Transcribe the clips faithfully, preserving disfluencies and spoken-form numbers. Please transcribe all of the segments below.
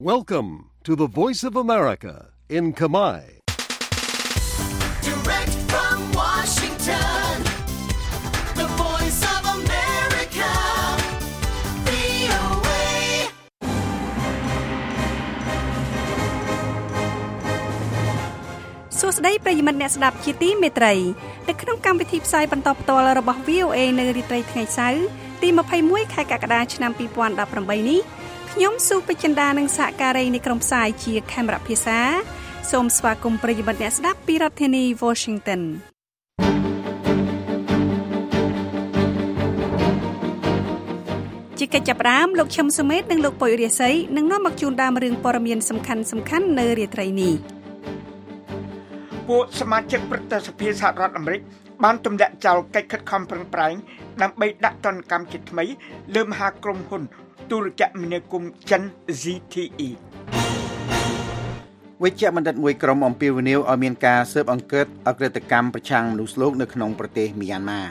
Welcome to the Voice of America in Khmer. Direct from Washington, the Voice of America, វី អូ เอសួស្តីប្រិយមិត្តអ្នកស្ដាប់ជាទីមេត្រីនៅក្នុងកម្មវិធីផ្សាយបន្តផ្ទាល់របស់ វី អូ เอ នៅរាត្រីថ្ងៃសៅរ៍ទីยี่สิบเอ็ดខែកក្កដាឆ្នាំยี่สิบสิบแปดនេះខ្ញុំសុពេជ្ជន្តានិងសហការីនៃក្រុមផ្សាយជាខេមរៈភាសាសូមស្វាគមន៍ប្រិយមិត្តអ្នកស្ដាប់ពីរដ្ឋធានី Washington ជាកិច្ចចាប់ផ្ដើមលោកឈឹមសុមេតនិងលោកពុយរាសីនឹងនាំមកជូនដើមរឿងព័ត៌មានសំខាន់សំខាន់នៅរាត្រីនេះពួកសមាជិកព្រឹទ្ធសភាសហរដ្ឋអាមេរិកបានទម្លាក់ចោលកិច្ចខិតខំប្រឹងប្រែងដើម្បីដាក់ទណ្ឌកម្មជាថ្មីលើមហាក្រុមហ៊ុនទូរគមនាគមន៍ចិន ហ្ស៊ី ที អ៊ីវិជ្ជបណ្ឌិតមួយក្រុមអំពាវនាវឲ្យមានការស៊ើបអង្កេតអក្រិតកម្មប្រឆាំងមនុស្សលោកនៅក្នុងប្រទេសមីយ៉ាន់ម៉ា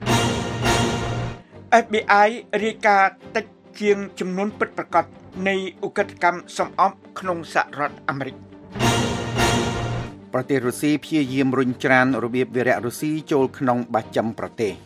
เอฟ ប៊ី ไอ រាយការណ៍តិចជាងចំនួនពិតប្រាកដនៃឧក្រិដ្ឋកម្មសំអប់ក្នុងសហរដ្ឋអាមេរិកប្រទេសរុស្ស៊ីព្យាយាមរុញច្រានរបៀបវីរៈរុស្ស៊ីចូលក្នុងបាច់ចំប្រទេស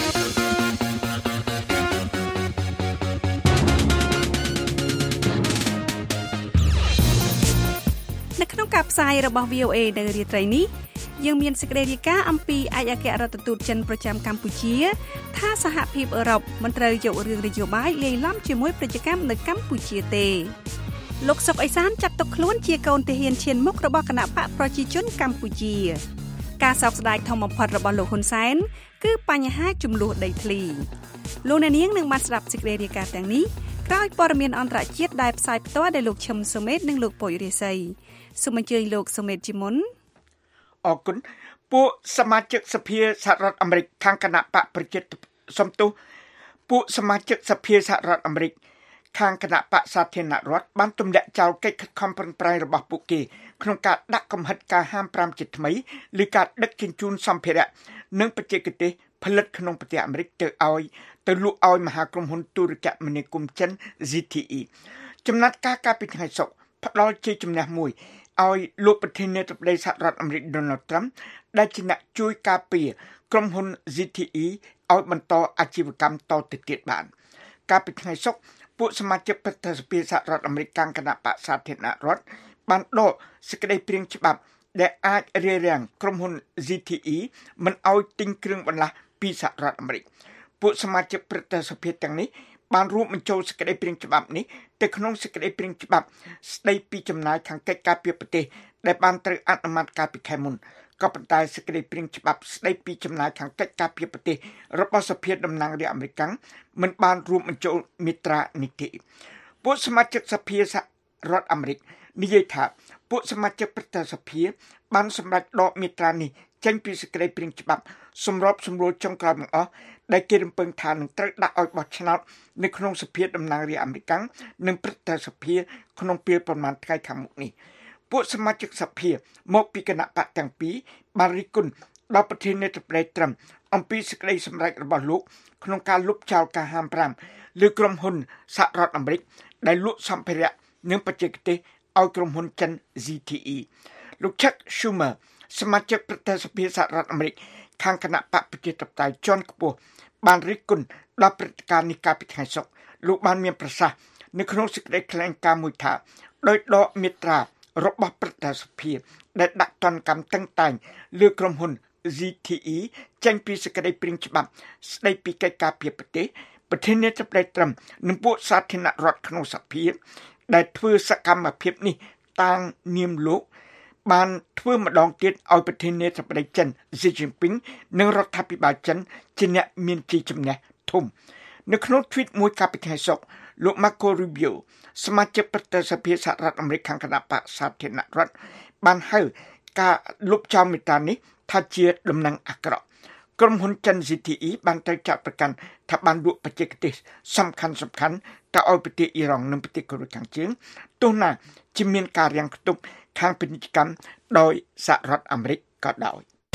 នៅក្នុងការផ្សាយរបស់ វី អូ เอ នៅរាត្រីនេះយើងមានសេចក្តីរាយការណ៍អំពីឯកអគ្គរដ្ឋទូតចិនប្រចាំកម្ពុជាថាសហភាពអឺរ៉ុបមិនត្រូវយករឿងនយោបាយលាយឡំជាមួយប្រតិកម្មនៅកម្ពុជាទេលោកសុកអេសានចាត់ទុកខ្លួនជាកូនទាហានឈានមុខរបស់គណៈបកប្រជាជនកម្ពុជាការសោកស្ដាយធំបំផុតរបស់លោកហ៊ុនសែនគឺបញ្ហាចំនួនដីធ្លីលោកអ្នកនាងនឹងបានស្ដាប់សេចក្តីរាយការណ៍ទាំងនេះក្រោយព័ត៌មានអន្តរជាតិដែលផ្សាយផ្ទាល់ដោយលោកឈឹមសុមេតនិងលោកពុយរាសីសូមអញ្ជើញលោកសុមេតជាមុនអរគុណពួកសមាជិកសភាសហរដ្ឋអាមេរិកខាងគណៈបកប្រជាសំទោសពួកសមាជិកសភាសហរដ្ឋអាមេរិកខាងគណៈបកសាធារណរដ្ឋបានទម្លាក់ចោលកិច្ចខិតខំប្រឹងប្រែងរបស់ពួកគេក្នុងការដាក់កំហិតការហាមប្រាមជាថ្មីឬការដឹកជញ្ជូនសម្ភារៈនិងបច្ចេកទេសផលិតក្នុងប្រទេសអាមេរិកទៅឲ្យទៅលក់ឲ្យមហាក្រុមហ៊ុនទូរគមនាគមន៍ចិន ហ្ស៊ី ที អ៊ី ចំណាត់ការកាលពីថ្ងៃសុក្រផ្ដល់ជាជំនះមួយឲ្យលោកប្រធានាធិបតីសហរដ្ឋអាមេរិក Donald Trump ដែលជាអ្នកជួយការពារក្រុមហ៊ុន ហ្ស៊ី ที អ៊ី ឲ្យបន្តអាជីវកម្មតទៅទៀតបានកាលពីថ្ងៃសុក្រពួកសមាជិកព្រឹទ្ធសភាសហរដ្ឋអាមេរិកខាងគណៈបកសាធារណរដ្ឋបានដកសេចក្តីព្រាងច្បាប់ដែលអាចរារាំងក្រុមហ៊ុន ហ្ស៊ី ที អ៊ី មិនឲ្យទិញគ្រឿងបន្លាស់ពីសហរដ្ឋអាមេរិកពួកសមាជិកព្រឹទ្ធសភាទាំងនេះបានរួមបញ្ចូលសេចក្តីព្រាងច្បាប់នេះទៅក្នុងសេចក្តីព្រាងច្បាប់ស្តីពីចំណាយខាងកិច្ចការពារប្រទេសដែលបានត្រូវអនុម័តកាលពីខែមុនក៏ប៉ុន្តែសេចក្តីព្រាងច្បាប់ស្តីពីចំណាយខាងកិច្ចការពារប្រទេសរបស់សភាតំណាងរាស្ត្រអាមេរិកមិនបានរួមបញ្ចូលមាត្រានេះទេពួកសមាជិកសភាសហរដ្ឋអាមេរិកនិយាយថាពួកសមាជិកព្រឹទ្ធសភាបានសម្រេចដកមាត្រានេះចេញពីសេចក្តីព្រាងច្បាប់សម្របសម្រួលចុងក្រោយបង្អស់ដែលគេរំពឹងថានឹងត្រូវដាក់ឲ្យបោះឆ្នោតនៅក្នុងសភាតំណាងរាស្ត្រអាមេរិកនិងព្រឹទ្ធសភាក្នុងពេលប្រមាណថ្ងៃខាងមុខនេះពួកសមាជិកសភាមកពីគណៈបកទាំងពីរបានរិះគន់ដល់ប្រធានាធិបតីត្រាំអំពីសេចក្តីសម្រេចរបស់លោកក្នុងការលុបចោលការហាមប្រាមលើក្រុមហ៊ុនសហរដ្ឋអាមេរិកដែលលក់សម្ភារៈនិងបច្ចេកទេសឲ្យក្រុមហ៊ុនចិន ហ្ស៊ី ที អ៊ី លោក Chuck Schumer សមាជិកព្រឹទ្ធសភាសហរដ្ឋអាមេរិកខាងគណៈបកប្រជាធិបតេយ្យជាន់ខ្ពស់បានរិះគន់ដល់ព្រឹត្តិការណ៍នេះកាលពីថ្ងៃសុក្រលោកបានមានប្រសាសន៍នៅក្នុងសេចក្តីថ្លែងការណ៍មួយថាដោយដកមាត្រារបស់ព្រឹទ្ធសភាដែលដាក់ទណ្ឌកម្មតឹងតែងលើក្រុមហ៊ុន ហ្ស៊ី ที អ៊ី ចេញពីសេចក្តីព្រាងច្បាប់ស្តីពីកិច្ចការពារប្រទេសប្រធានាធិបតីត្រាំនិងពួកសាធារណរដ្ឋក្នុងសភាដែលធ្វើសកម្មភាពនេះតាំងនាមលោកបានធ្វើម្ដងទៀតឲ្យប្រធានាធិបតីចិន Xi Jinping និងរដ្ឋាភិបាលចិនជាអ្នកមានជ័យជំនះធំនៅក្នុង tweet មួយកាលពីថ្ងៃសុក្រលោក Marco Rubio សមាជិកព្រឹទ្ធសភាសហរដ្ឋអាមេរិកខាងគណៈបកសាធារណរដ្ឋបានហៅការលុបចោលមាត្រានេះថាជាដំណឹងអាក្រក់ក្រុមហ៊ុនចិន ហ្ស៊ី ที អ៊ី បានត្រូវចាត់ប្រកាន់ថាបានលក់បច្ចេកទេសសំខាន់សំខាន់ទៅឲ្យប្រទេសអ៊ីរ៉ង់និងប្រទេសកូរ៉េខាងជើងទោះណាជាមានការរាំងខ្ទប់ខាងពាណិជ្ជកម្មដោយសហរដ្ឋអាមេរិកក៏ដោយ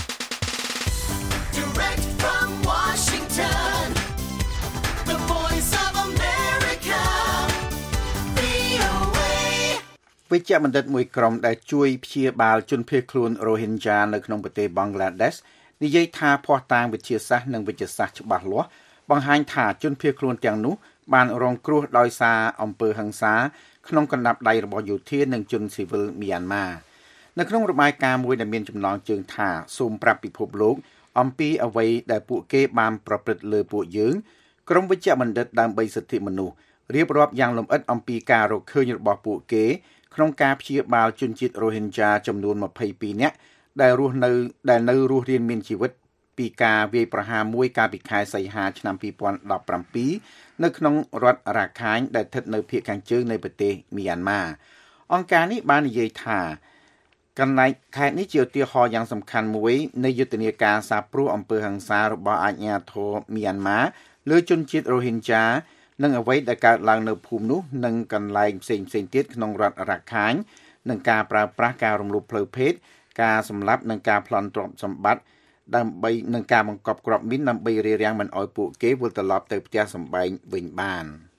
Direct from Washington, the Voice of America, វី អូ เอវិជ្ជបណ្ឌិតមួយក្រុមដែលជួយព្យាបាលជនភៀសខ្លួន Rohingya នៅក្នុងប្រទេស Bangladesh និយាយថាភស្តុតាងវិទ្យាសាស្ត្រនិងវិទ្យាសាស្ត្រច្បាស់លាស់បង្ហាញថាជនភៀសខ្លួនទាំងនោះបានរងគ្រោះដោយសារអំពើហិង្សាក្នុងកណ្ដាប់ដៃរបស់យោធានិងជនស៊ីវិលមីយ៉ាន់ម៉ានៅក្នុងរបាយការណ៍មួយដែលមានចំណងជើងថាសូមប្រាប់ពិភពលោកអំពីអ្វីដែលពួកគេបានប្រព្រឹត្តលើពួកយើងក្រុមវិជ្ជបណ្ឌិតដើម្បីសិទ្ធិមនុស្សរៀបរាប់យ៉ាងលម្អិតអំពីការរកឃើញរបស់ពួកគេក្នុងការព្យាបាលជនជាតិ Rohingya ចំនួនម្ភៃពីរនាក់ដែលរស់នៅដែលនៅរស់រានមានជីវិតពីការវាយប្រហារមួយកាលពីខែសីហាឆ្នាំពីរពាន់ដប់ប្រាំពីរនៅក្នុងរដ្ឋរ៉ាខាញ់ដែលស្ថិតនៅភាគខាងជើងនៃប្រទេសមីយ៉ាន់ម៉ាអង្គការនេះបាននិយាយថាកន្លែងខេត្តនេះជាឧទាហរណ៍យ៉ាងសំខាន់មួយនៃយុទ្ធនាការសាបព្រោះអំពើហិង្សារបស់អាជ្ញាធរមីយ៉ាន់ម៉ាលើជនជាតិ Rohingya និងអ្វីដែលកើតឡើងនៅភូមិនោះនិងកន្លែងផ្សេងៗទៀតក្នុងរដ្ឋរ៉ាខាញ់និងការប្រើប្រាស់ការរំលោភផ្លូវភេទការសម្លាប់និងការប្លន់ទ្រព្យសម្បត្តិដើម្បីនឹងការបង្កប់គ្រាប់មីនដើម្បីរារាំងមិនឲ្យពួកគេវិលត្រឡប់ទៅផ្ទះសម្បែងវិញបាន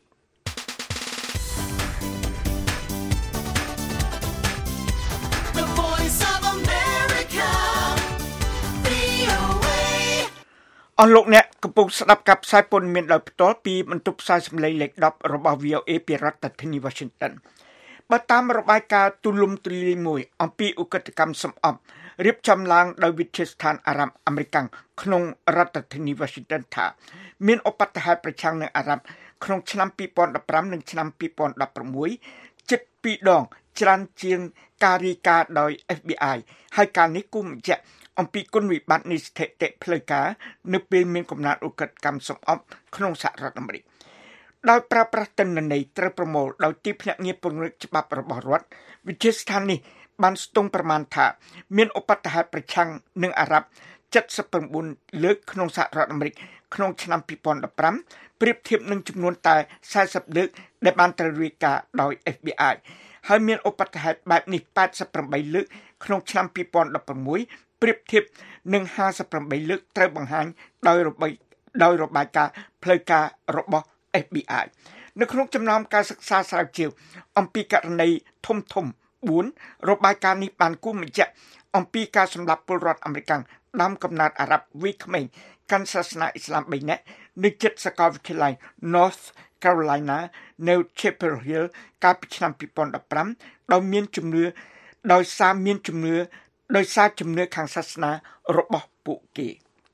The Voice of America វី អូ เอអស់លោកអ្នកកំពុងស្ដាប់ការផ្សាយព័ត៌មានដោយផ្ទាល់ពីបន្ទប់ផ្សាយសម្លេងលេខដប់របស់ វី អូ เอ ពីរដ្ឋធានី Washington បើតាមរបាយការណ៍ទូលំទូលាយមួយអំពីឧក្រិដ្ឋកម្មសម្អប់រៀបចំឡើងដោយវិទ្យាស្ថានអារ៉ាប់អាមេរិកក្នុងរដ្ឋធានី Washington ថាមានឧបទ្ទហេតុប្រឆាំងនឹងអារ៉ាប់ក្នុងឆ្នាំពីរពាន់ដប់ប្រាំនិងឆ្នាំពីរពាន់ដប់ប្រាំមួយជិតពីរដងច្រើនជាងការរាយការណ៍ដោយ เอฟ บี ไอ ហើយការនេះគូបញ្ជាក់អំពីគុណវិបត្តិនៃស្ថិតិផ្លូវការនៅពេលមានកំណើតឧក្រិដ្ឋកម្មសម្អប់ក្នុងសហរដ្ឋអាមេរិកដោយប្រើប្រាស់ទិន្នន័យត្រូវប្រមូលដោយទីភ្នាក់ងារពង្រឹងច្បាប់របស់រដ្ឋវិទ្យាស្ថាននេះបានស្ទង់ប្រមាណថាមានឧបទ្ទហេតុប្រឆាំងនឹងអារ៉ាប់เจ็ดสิบเก้าលើកក្នុងសហរដ្ឋអាមេរិកក្នុងឆ្នាំពីរពាន់ដប់ប្រាំប្រៀបធៀបនឹងចំនួនតែសែសិបលើកដែលបានត្រូវរាយការណ៍ដោយ เอฟ บี ไอ ហើយមានឧបទ្ទហេតុបែបនេះแปดสิบแปดលើកក្នុងឆ្នាំពីរពាន់ដប់ប្រាំមួយប្រៀបធៀបនឹងห้าสิบแปดលើកត្រូវបង្ហាញដោយរបាយដោយរបាយការណ៍ផ្លូវការរបស់ เอฟ บี ไอ នៅក្នុងចំណោមការសិក្សាស្រាវជ្រាវអំពីករណីធំធំបួនរបាយការណ៍នេះបានគូសបញ្ជាក់អំពីការសម្លាប់ពលរដ្ឋអាមេរិកដើមកំណើតអារ៉ាប់វ័យក្មេងកាន់សាសនាអ៊ីស្លាមបីនាក់នៅជិតសាកលវិទ្យាល័យ North Carolina នៅ Chapel Hill កាលពីឆ្នាំពីរពាន់ដប់ប្រាំដោយមានជំនឿដោយសារមានជំនឿដោយសារជំនឿខាងសាសនារបស់ពួកគេ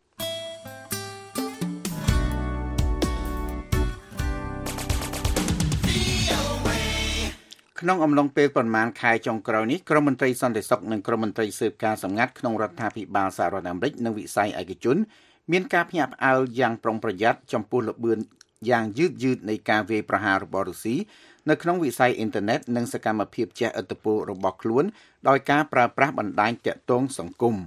ក្នុងអំឡុងពេលប្រមាណខែចុងក្រោយនេះក្រមមន្ត្រីសន្តិសុខនិងក្រមមន្ត្រីស៊ើបការសម្ងាត់ក្នុងរដ្ឋាភិបាលសហរដ្ឋអាមេរិកនិងវិស័យឯកជនមានការភ្ញាក់ផ្អើលយ៉ាងប្រុងប្រយ័ត្នចំពោះល្បឿនយ៉ាងយឺតយឺតនៃការវាយប្រហាររបស់រុស្ស៊ីនៅក្នុងវិស័យអ៊ីនធឺណិតនិងសកម្មភាពជះឥទ្ធិពលរបស់ខ្លួនដោយការប្រើប្រាស់បណ្ដាញទាក់ទងសង្គម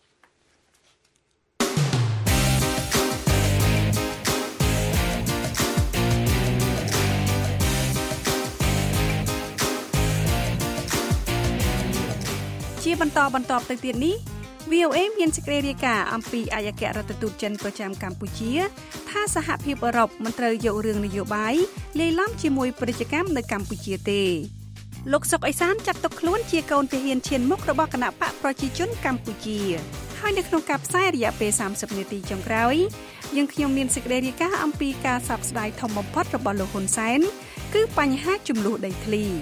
ជាបន្តបន្តទៅទៀតនេះ វី អូ เอ មានសេចក្តីរាយការណ៍អំពីអគ្គរដ្ឋទូតចិនប្រចាំកម្ពុជាថាសហភាពអឺរ៉ុបមិនត្រូវយករឿងនយោបាយលាយឡំជាមួយពាណិជ្ជកម្មនៅកម្ពុជាទេលោកសុកអេសានចាត់ទុកខ្លួនជាកូនទាហានឈានមុខរបស់គណៈបកប្រជាជនកម្ពុជាហើយនៅក្នុងការផ្សាយរយៈពេលសាមសិបនាទីចុងក្រោយយើងខ្ញុំមានសេចក្តីរាយការណ៍អំពីការសោកស្ដាយធំបំផុតរបស់លោកហ៊ុនសែនគឺបញ្ហាជម្លោះដីធ្លី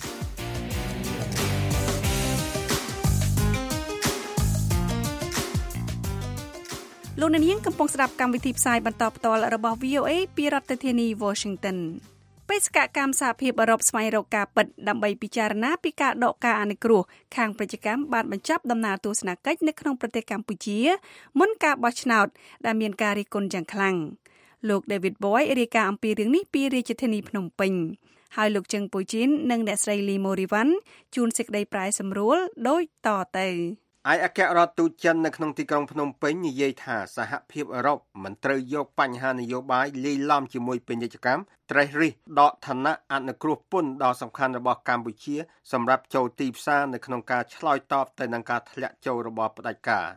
លោកអ្នកនាងកំពុងស្ដាប់កម្មវិធីផ្សាយបន្តផ្ទាល់របស់ វី អូ เอ ពីរដ្ឋធានី Washington បេសកកម្មសហភាពអឺរ៉ុបស្វែងរកការពិតដើម្បីពិចារណាពីការដកការអនុគ្រោះខាងពាណិជ្ជកម្មបានបញ្ចប់ដំណើរទស្សនកិច្ចនៅក្នុងប្រទេសកម្ពុជាមុនការបោះឆ្នោតដែលមានការរិះគន់យ៉ាងខ្លាំងលោក David Boy រាយការណ៍អំពីរឿងនេះពីរាជធានីភ្នំពេញហើយលោកជឹងពូជីននិងអ្នកស្រី Lee Morivan ជួនសេចក្តីប្រាយសម្រួលដូចតទៅឯអគ្គរដ្ឋទូតចិននៅក្នុងទីក្រុងភ្នំពេញនិយាយថាសហភាពអឺរ៉ុបមិនត្រូវយកបញ្ហានយោបាយលាយឡំជាមួយពាណិជ្ជកម្មត្រេះរិះដកឋានៈអនុគ្រោះពន្ធដ៏សំខាន់របស់កម្ពុជាសម្រាប់ចូលទីផ្សារនៅក្នុងការឆ្លើយតបទៅនឹងការធ្លាក់ចូលរបស់ផ្ដាច់ការ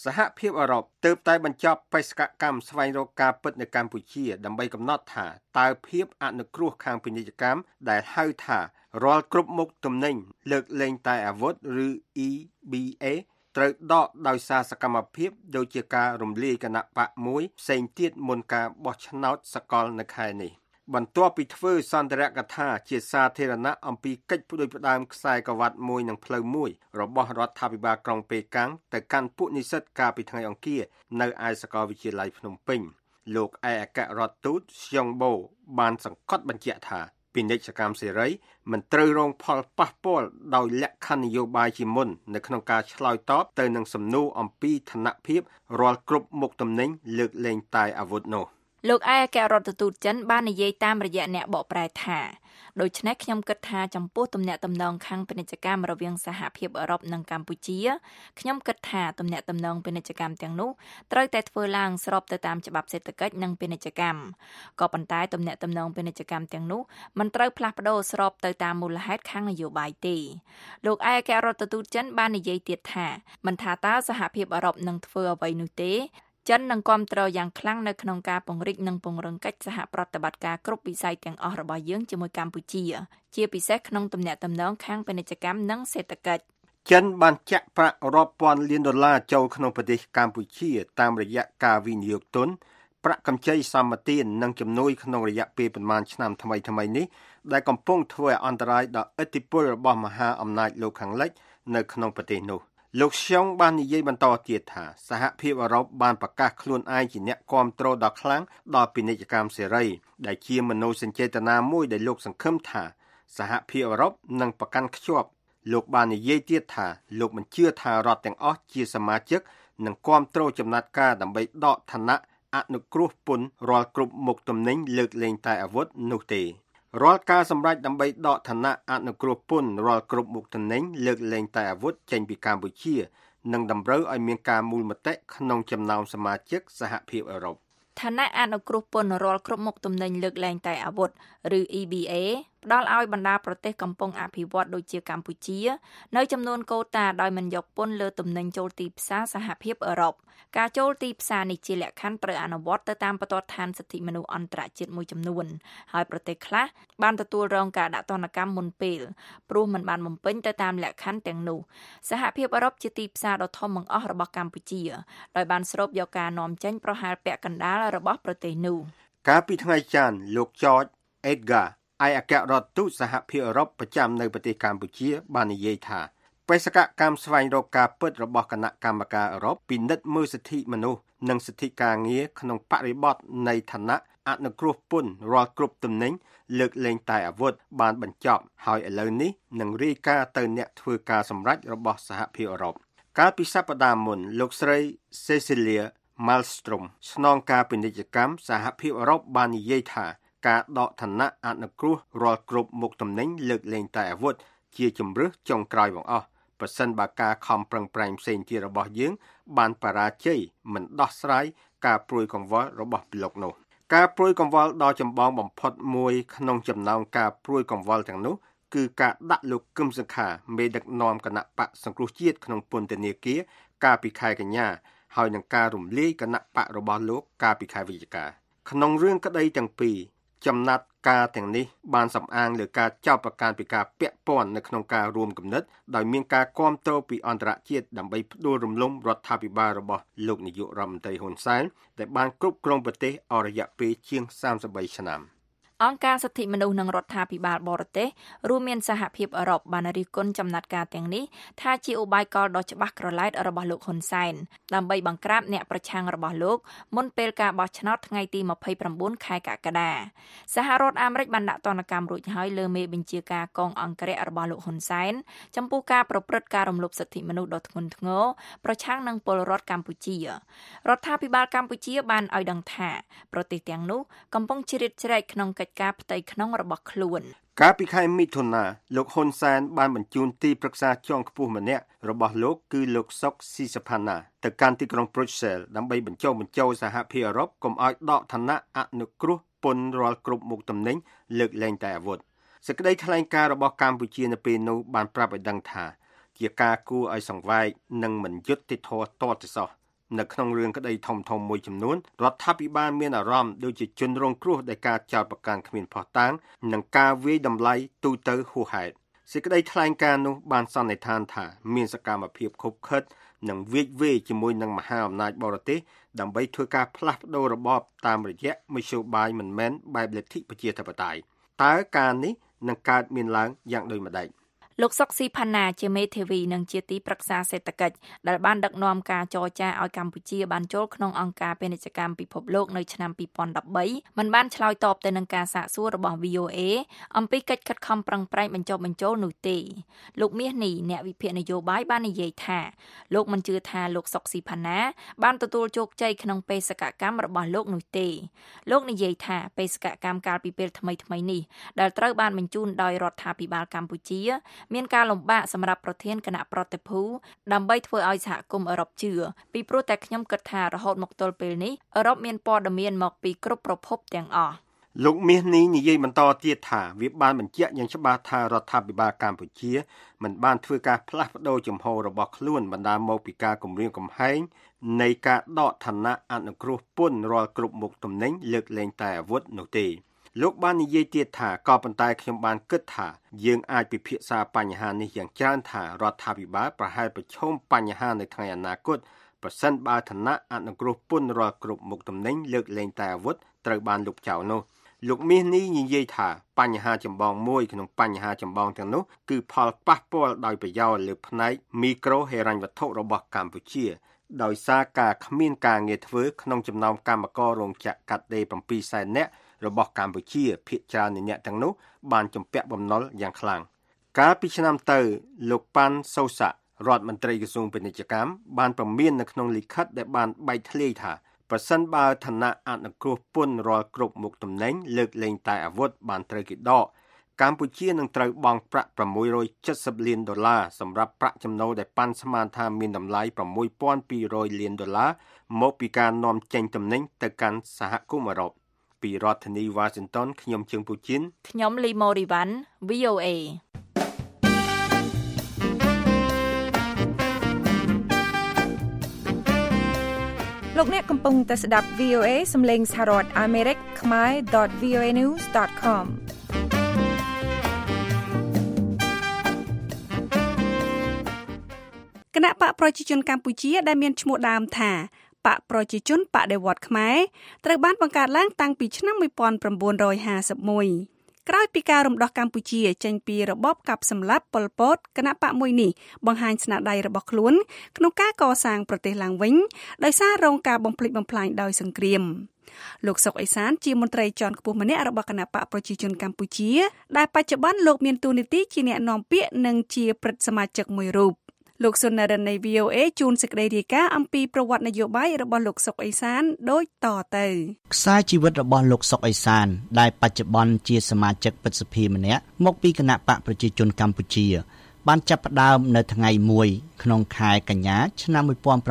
សហភាពអឺរ៉ុបទើបតែបញ្ចប់បេសកកម្មស្វែងរកការពិតនៅកម្ពុជាដើម្បីកំណត់ថាតើភាពអនុគ្រោះខាងពាណិជ្ជកម្មដែលហៅថារាល់គ្រប់មុខទំនិញលើកលែងតែអាវុធឬ E B A ត្រូវដកដោយសារសកម្មភាពដូចជាការរំលាយគណៈបកមួយផ្សេងទៀតមុនការបោះឆ្នោតសកលនៅខែនេះបន្ទាប់ពីធ្វើសន្ទរកថាជាសាធារណៈអំពីកិច្ចផ្ដួចផ្ដើមខ្សែក្រវ៉ាត់មួយនិងផ្លូវមួយរបស់រដ្ឋាភិបាលក្រុងប៉េកាំងទៅកាន់ពួកនិស្សិតកាលពីថ្ងៃអង្គារនៅឯសាកលវិទ្យាល័យភ្នំពេញលោកឯកអគ្គរដ្ឋទូតស្យុងបូបានសង្កត់បញ្ជាក់ថាពាណិជ្ជកម្មសេរីមិនត្រូវរងផលប៉ះពាល់ដោយលក្ខខណ្ឌនយោបាយជាមុននៅក្នុងការឆ្លើយតបទៅនឹងសំណួរអំពីឋានភាពរាល់គ្រប់មុខទំនិញលើកលែងតែអាវុធនោះលោកឯកអគ្គរដ្ឋទូតចិនបាននិយាយតាមរយៈអ្នកបកប្រែថាដូច្នេះខ្ញុំគិតថាចំពោះទំនាក់ទំនងខាងពាណិជ្ជកម្មរវាងសហភាពអឺរ៉ុបនិងកម្ពុជាខ្ញុំគិតថាទំនាក់ទំនងពាណិជ្ជកម្មទាំងនោះត្រូវតែធ្វើឡើងស្របទៅតាមច្បាប់សេដ្ឋកិច្ចនិងពាណិជ្ជកម្មក៏ប៉ុន្តែទំនាក់ទំនងពាណិជ្ជកម្មទាំងនោះមិនត្រូវផ្លាស់ប្ដូរស្របទៅតាមមូលហេតុខាងនយោបាយទេលោកឯកអគ្គរដ្ឋទូតចិនបាននិយាយទៀតថាមិនថាតើសហភាពអឺរ៉ុបនឹងធ្វើអ្វីនោះទេចិននឹងគាំទ្រយ៉ាងខ្លាំងនៅក្នុងការពង្រីកនិងពង្រឹងកិច្ចសហប្រតិបត្តិការគ្រប់វិស័យទាំងអស់របស់យើងជាមួយកម្ពុជាជាពិសេសក្នុងទំនាក់ទំនងខាងពាណិជ្ជកម្មនិងសេដ្ឋកិច្ចចិនបានចាក់ប្រាក់រាប់ពាន់លានដុល្លារចូលក្នុងប្រទេសកម្ពុជាតាមរយៈការវិនិយោគទុនប្រាក់កម្ចីសម្បទាននិងជំនួយក្នុងរយៈពេលប្រមាណឆ្នាំថ្មីៗនេះដែលកំពុងធ្វើឲ្យអន្តរាយដល់ឥទ្ធិពលរបស់មហាអំណាចលោកខាងលិចនៅក្នុងប្រទេសនោះលោកស្យុងបាននិយាយបន្តទៀតថាសហភាពអឺរ៉ុបបានប្រកាសខ្លួនឯងជាអ្នកគាំទ្រដ៏ខ្លាំងដល់ពាណិជ្ជកម្មសេរីដែលជាមនោសញ្ចេតនាមួយដែលលោកសង្ឃឹមថាសហភាពអឺរ៉ុបនឹងប្រកាន់ខ្ជាប់លោកបាននិយាយទៀតថាលោកមិនជឿថារដ្ឋទាំងអស់ជាសមាជិកនឹងគាំទ្រចំណាត់ការដើម្បីដកឋានៈអនុគ្រោះពន្ធរាល់គ្រប់មុខទំនិញលើកលែងតែអាវុធនោះទេរាល់ការសម្រេចដើម្បីដកឋានៈអនុគ្រោះពន្ធរាល់គ្រប់មុខទំនិញលើកលែងតែអាវុធចេញពីកម្ពុជានឹងតម្រូវឲ្យមានការមូលមតិក្នុងចំណោមសមាជិកសហភាពអឺរ៉ុបឋានៈអនុគ្រោះពន្ធរាល់គ្រប់មុខទំនិញលើកលែងតែអាវុធឬ E B A ផ្ដល់ឲ្យបណ្ដាប្រទេសកំពុងអភិវឌ្ឍដូចជាកម្ពុជានៅចំនួនកូតាដោយមិនយកពន្ធលើទំនិញចូលទីផ្សារសហភាពអឺរ៉ុបការចូលទីផ្សារនេះជាលក្ខខណ្ឌត្រូវអនុវត្តទៅតាមបទដ្ឋានសិទ្ធិមនុស្សអន្តរជាតិមួយចំនួនហើយប្រទេសខ្លះបានទទួលរងការដាក់ទណ្ឌកម្មមុនពេលព្រោះមិនបានបំពេញទៅតាមលក្ខខណ្ឌទាំងនោះសហភាពអឺរ៉ុបជាទីផ្សារដ៏ធំបង្អស់របស់កម្ពុជាដោយបានស្រូបយកការនាំចេញប្រហែលពាក់កណ្ដាលរបស់ប្រទេសនោះកាលពីថ្ងៃច័ន្ទលោក George Edgar ឯកអគ្គរដ្ឋទូតសហភាពអឺរ៉ុបប្រចាំនៅប្រទេសកម្ពុជាបាននិយាយថាបេសកកម្មស្វែងរកការពិតរបស់គណៈកម្មការអឺរ៉ុបពិនិត្យមើលសិទ្ធិមនុស្សនិងសិទ្ធិការងារក្នុងបរិបទនៃឋានៈអនុគ្រោះពន្ធរាល់គ្រប់ទំនិញលើកលែងតែអាវុធបានបញ្ចប់ហើយឥឡូវនេះនឹងរាយការណ៍ទៅអ្នកធ្វើការសម្រេចរបស់សហភាពអឺរ៉ុបកាលពីសប្តាហ៍មុនលោកស្រី Cecilia Malmström ស្នងការពាណិជ្ជកម្មសហភាពអឺរ៉ុបបាននិយាយថាការដកឋានៈអនុគ្រោះរាល់គ្រប់មុខទំនិញលើកលែងតែអាវុធជាជំរើសចុងក្រោយបង្អស់ប្រសិនបើការខំប្រឹងប្រែងផ្សេងទៀតរបស់យើងបានបរាជ័យមិនដោះស្រាយការព្រួយកង្វល់របស់ប្លុកនោះការព្រួយកង្វល់ដ៏ចម្បងបំផុតមួយក្នុងចំណោមការព្រួយកង្វល់ទាំងនោះគឺការដាក់លោកគឹមសុខាមេដឹកនាំគណៈបកសង្គ្រោះជាតិក្នុងពន្ធនាគារកាលពីខែកញ្ញាហើយនឹងការរំលាយគណៈបករបស់លោកកាលពីខែវិច្ឆិកាក្នុងរឿងក្តីទាំងពីរចំណាត់ការទាំងនេះបានសំអាងលើការចោទប្រកាន់ពីការពាក់ព័ន្ធនៅក្នុងការរួមគំនិតដោយមានការគាំទ្រពីអន្តរជាតិដើម្បីផ្ដួលរំលំរដ្ឋាភិបាលរបស់លោកនាយករដ្ឋមន្ត្រីហ៊ុនសែនដែលបានគ្រប់គ្រងប្រទេសអស់រយៈពេលជាងសាមសិបបីឆ្នាំអង្គការសិទ្ធិមនុស្សនិងរដ្ឋាភិបាលបរទេសរួមមានសហភាពអឺរ៉ុបបានរិះគន់ចំណាត់ការទាំងនេះថាជាឧបាយកលដ៏ច្បាស់ក្រឡែតរបស់លោកហ៊ុនសែនដើម្បីបង្ក្រាបអ្នកប្រឆាំងរបស់លោកមុនពេលការបោះឆ្នោតថ្ងៃទីម្ភៃប្រាំបួនខែកក្កដាសហរដ្ឋអាមេរិកបានដាក់ទណ្ឌកម្មរួចហើយលើមេបញ្ជាការកងអង្គរៈរបស់លោកហ៊ុនសែនចំពោះការប្រព្រឹត្តការរំលោភសិទ្ធិមនុស្សដ៏ធ្ងន់ធ្ងរប្រឆាំងនឹងពលរដ្ឋកម្ពុជារដ្ឋាភិបាលកម្ពុជាបានឲ្យដឹងថាប្រទេសទាំងនោះកំពុងជ្រៀតជ្រែកក្នុងកិច្ចការផ្ទៃក្នុងរបស់ខ្លួនកាលពីខែមិថុនាលោកហ៊ុនសែនបានបញ្ជូនទីប្រឹក្សាជាន់ខ្ពស់ម្នាក់របស់លោកគឺលោកសុកស៊ីសផាណាទៅកាន់ទីក្រុង Brussels ដើម្បីបញ្ចុះបញ្ចូលសហភាពអឺរ៉ុបកុំឲ្យដកឋានៈអនុគ្រោះពន្ធរាល់គ្រប់មុខទំនិញលើកលែងតែអាវុធសេចក្តីថ្លែងការណ៍របស់កម្ពុជានៅពេលនោះបានប្រាប់ឲ្យដឹងថាជាការគួរឲ្យសង្វេគនិងមិនយុត្តិធម៌ទាល់តែសោះនៅក្នុងរឿងក្តីធំធំមួយចំនួនរដ្ឋាភិបាលមានអារម្មណ៍ដូចជាជនរងគ្រោះដោយការចោទប្រកាន់គ្មានភស្តុតាងនិងការវាយតម្លៃទូទៅហួសហេតុសេចក្តីថ្លែងការណ៍នោះបានសន្និដ្ឋានថាមានសកម្មភាពខុបខិតនិងវាយវេជាមួយនឹងមហាអំណាចបរទេសដើម្បីធ្វើការផ្លាស់ប្តូររបបតាមរយៈមធ្យោបាយមិនមែនបែបលទ្ធិប្រជាធិបតេយ្យតើការនេះនឹងកើតមានឡើងយ៉ាងដូចម្តេចលោកសុកស៊ីផាណាជាមេធាវីនិងជាទីប្រឹក្សាសេដ្ឋកិច្ចដែលបានដឹកនាំការចរចាឲ្យកម្ពុជាបានចូលក្នុងអង្គការពាណិជ្ជកម្មពិភពលោកនៅឆ្នាំពីរពាន់ដប់បីមិនបានឆ្លើយតបទៅនឹងការសាកសួររបស់ វី អូ អេ អំពីកិច្ចខិតខំប្រឹងប្រែងបញ្ចុះបញ្ចូលនោះទេលោកមាសនេះអ្នកវិភាគនយោបាយបាននិយាយថាលោកមិនជឿថាលោកសុកស៊ីផាណាបានទទួលជោគជ័យក្នុងបេសកកម្មរបស់លោកនោះទេលោកនិយាយថាបេសកកម្មកាលពីពេលថ្មីៗនេះដែលត្រូវបានបញ្ជូនដោយរដ្ឋាភិបាលកម្ពុជាមានការលំបាកសម្រាប់ប្រធានគណៈប្រតិភូដើម្បីធ្វើឲ្យសហគមន៍អឺរ៉ុបជឿពីព្រោះតែខ្ញុំគិតថារហូតមកទល់ពេលនេះអឺរ៉ុបមានព័ត៌មានមកពីគ្រប់ប្រភពទាំងអស់លោកមាសនេះនិយាយបន្តទៀតថាវាបានបញ្ជាក់យ៉ាងច្បាស់ថារដ្ឋាភិបាលកម្ពុជាមិនបានធ្វើការផ្លាស់ប្តូរជំហររបស់ខ្លួនបណ្ដាលមកពីការគំរាមកំហែងនៃការដកឋានៈអនុគ្រោះពន្ធរាល់គ្រប់មុខទំនិញលើកលែងតែអាវុធនោះទេលោកបាននិយាយទៀតថាក៏ប៉ុន្តែខ្ញុំបានគិតថាយើងអាចពិភាក្សាបញ្ហានេះយ៉ាងច្រើនថារដ្ឋាភិបាលប្រហែលប្រឈមបញ្ហានៅថ្ងៃអនាគតប្រសិនបើឋានៈអនុគ្រោះពន្ធរាល់គ្រប់មុខទំនិញលើកលែងតែអាវុធត្រូវបានលុបចោលនោះលោកមាសនេះនិយាយថាបញ្ហាចម្បងមួយក្នុងបញ្ហាចម្បងទាំងនោះគឺផលប៉ះពាល់ដោយប្រយោលលើផ្នែកមីក្រូហិរញ្ញវត្ថុរបស់កម្ពុជាដោយសារការគ្មានការងារធ្វើក្នុងចំណោមកម្មកររោងចក្រកាត់ដេរ7សែននាក់របស់កម្ពុជាភាគច្រើននៃអ្នកទាំងនោះបានជំពាក់បំណុលយ៉ាងខ្លាំងកាលពីឆ្នាំទៅលោកប៉ាន់សូសារដ្ឋមន្ត្រីក្រសួងពាណិជ្ជកម្មបានប្រមាននៅក្នុងលិខិតដែលបានបែកធ្លាយថាប្រសិនបើឋានៈអនុគ្រោះពន្ធរាល់គ្រប់មុខទំនិញលើកលែងតែអាវុធបានត្រូវគេដកកម្ពុជានឹងត្រូវបង់ប្រាក់670លានដុល្លារសម្រាប់ប្រាក់ចំណូលដែលប៉ាន់ស្មានថាមានតម្លៃ6200លានដុល្លារមកពីការនាំចេញទំនិញទៅកាន់សហគមន៍អឺរ៉ុបពីរដ្ឋធានី Washington ខ្ញុំជើងពូជីនខ្ញុំលីម៉ូរីវ៉ាន់ វី អូ អេលោកអ្នកកំពុងតែស្ដាប់ វី អូ អេ សំឡេងសហរដ្ឋអាមេរិកខ្មែរ .វី អូ เอ news ដត com គណៈបកប្រជាជនកម្ពុជាដែលមានឈ្មោះដើមថាបកប្រជាជនបដិវត្តន៍ខ្មែរត្រូវបានបង្កើតឡើងតាំងពីឆ្នាំmột nghìn chín trămห้าสิบเอ็ดក្រោយពីការរំដោះកម្ពុជាចេញពីរបបកាប់សម្លាប់ប៉ុលពតគណៈបកមួយនេះបង្ហាញស្នាដៃរបស់ខ្លួនក្នុងការកសាងប្រទេសឡើងវិញដោយសាររងការបំផ្លិចបំផ្លាញដោយសង្គ្រាមលោកសុកអេសានជាមន្ត្រីជាន់ខ្ពស់ម្នាក់របស់គណៈបកប្រជាជនកម្ពុជាដែលបច្ចុប្បន្នលោកមានតួនាទីជាអ្នកនាំពាក្យនិងជាព្រឹទ្ធសមាជិកមួយរូបលោកសុននរិននៃ វី អូ អេ ជួនសេចក្តីរាយការណ៍អំពីប្រវត្តិនយោបាយរបស់លោកសុកអេសានដូចតទៅខ្សែជីវិតរបស់លោកសុកអេសានដែលបច្ចុប្បន្នជាសមាជិកព្រឹទ្ធសភាម្នាក់មកពីគណៈបកប្រជាជនកម្ពុជាបានចាប់ផ្ដើមនៅថ្ងៃមួយក្នុងខែកញ្ញាឆ្នាំmột nghìn chín trăm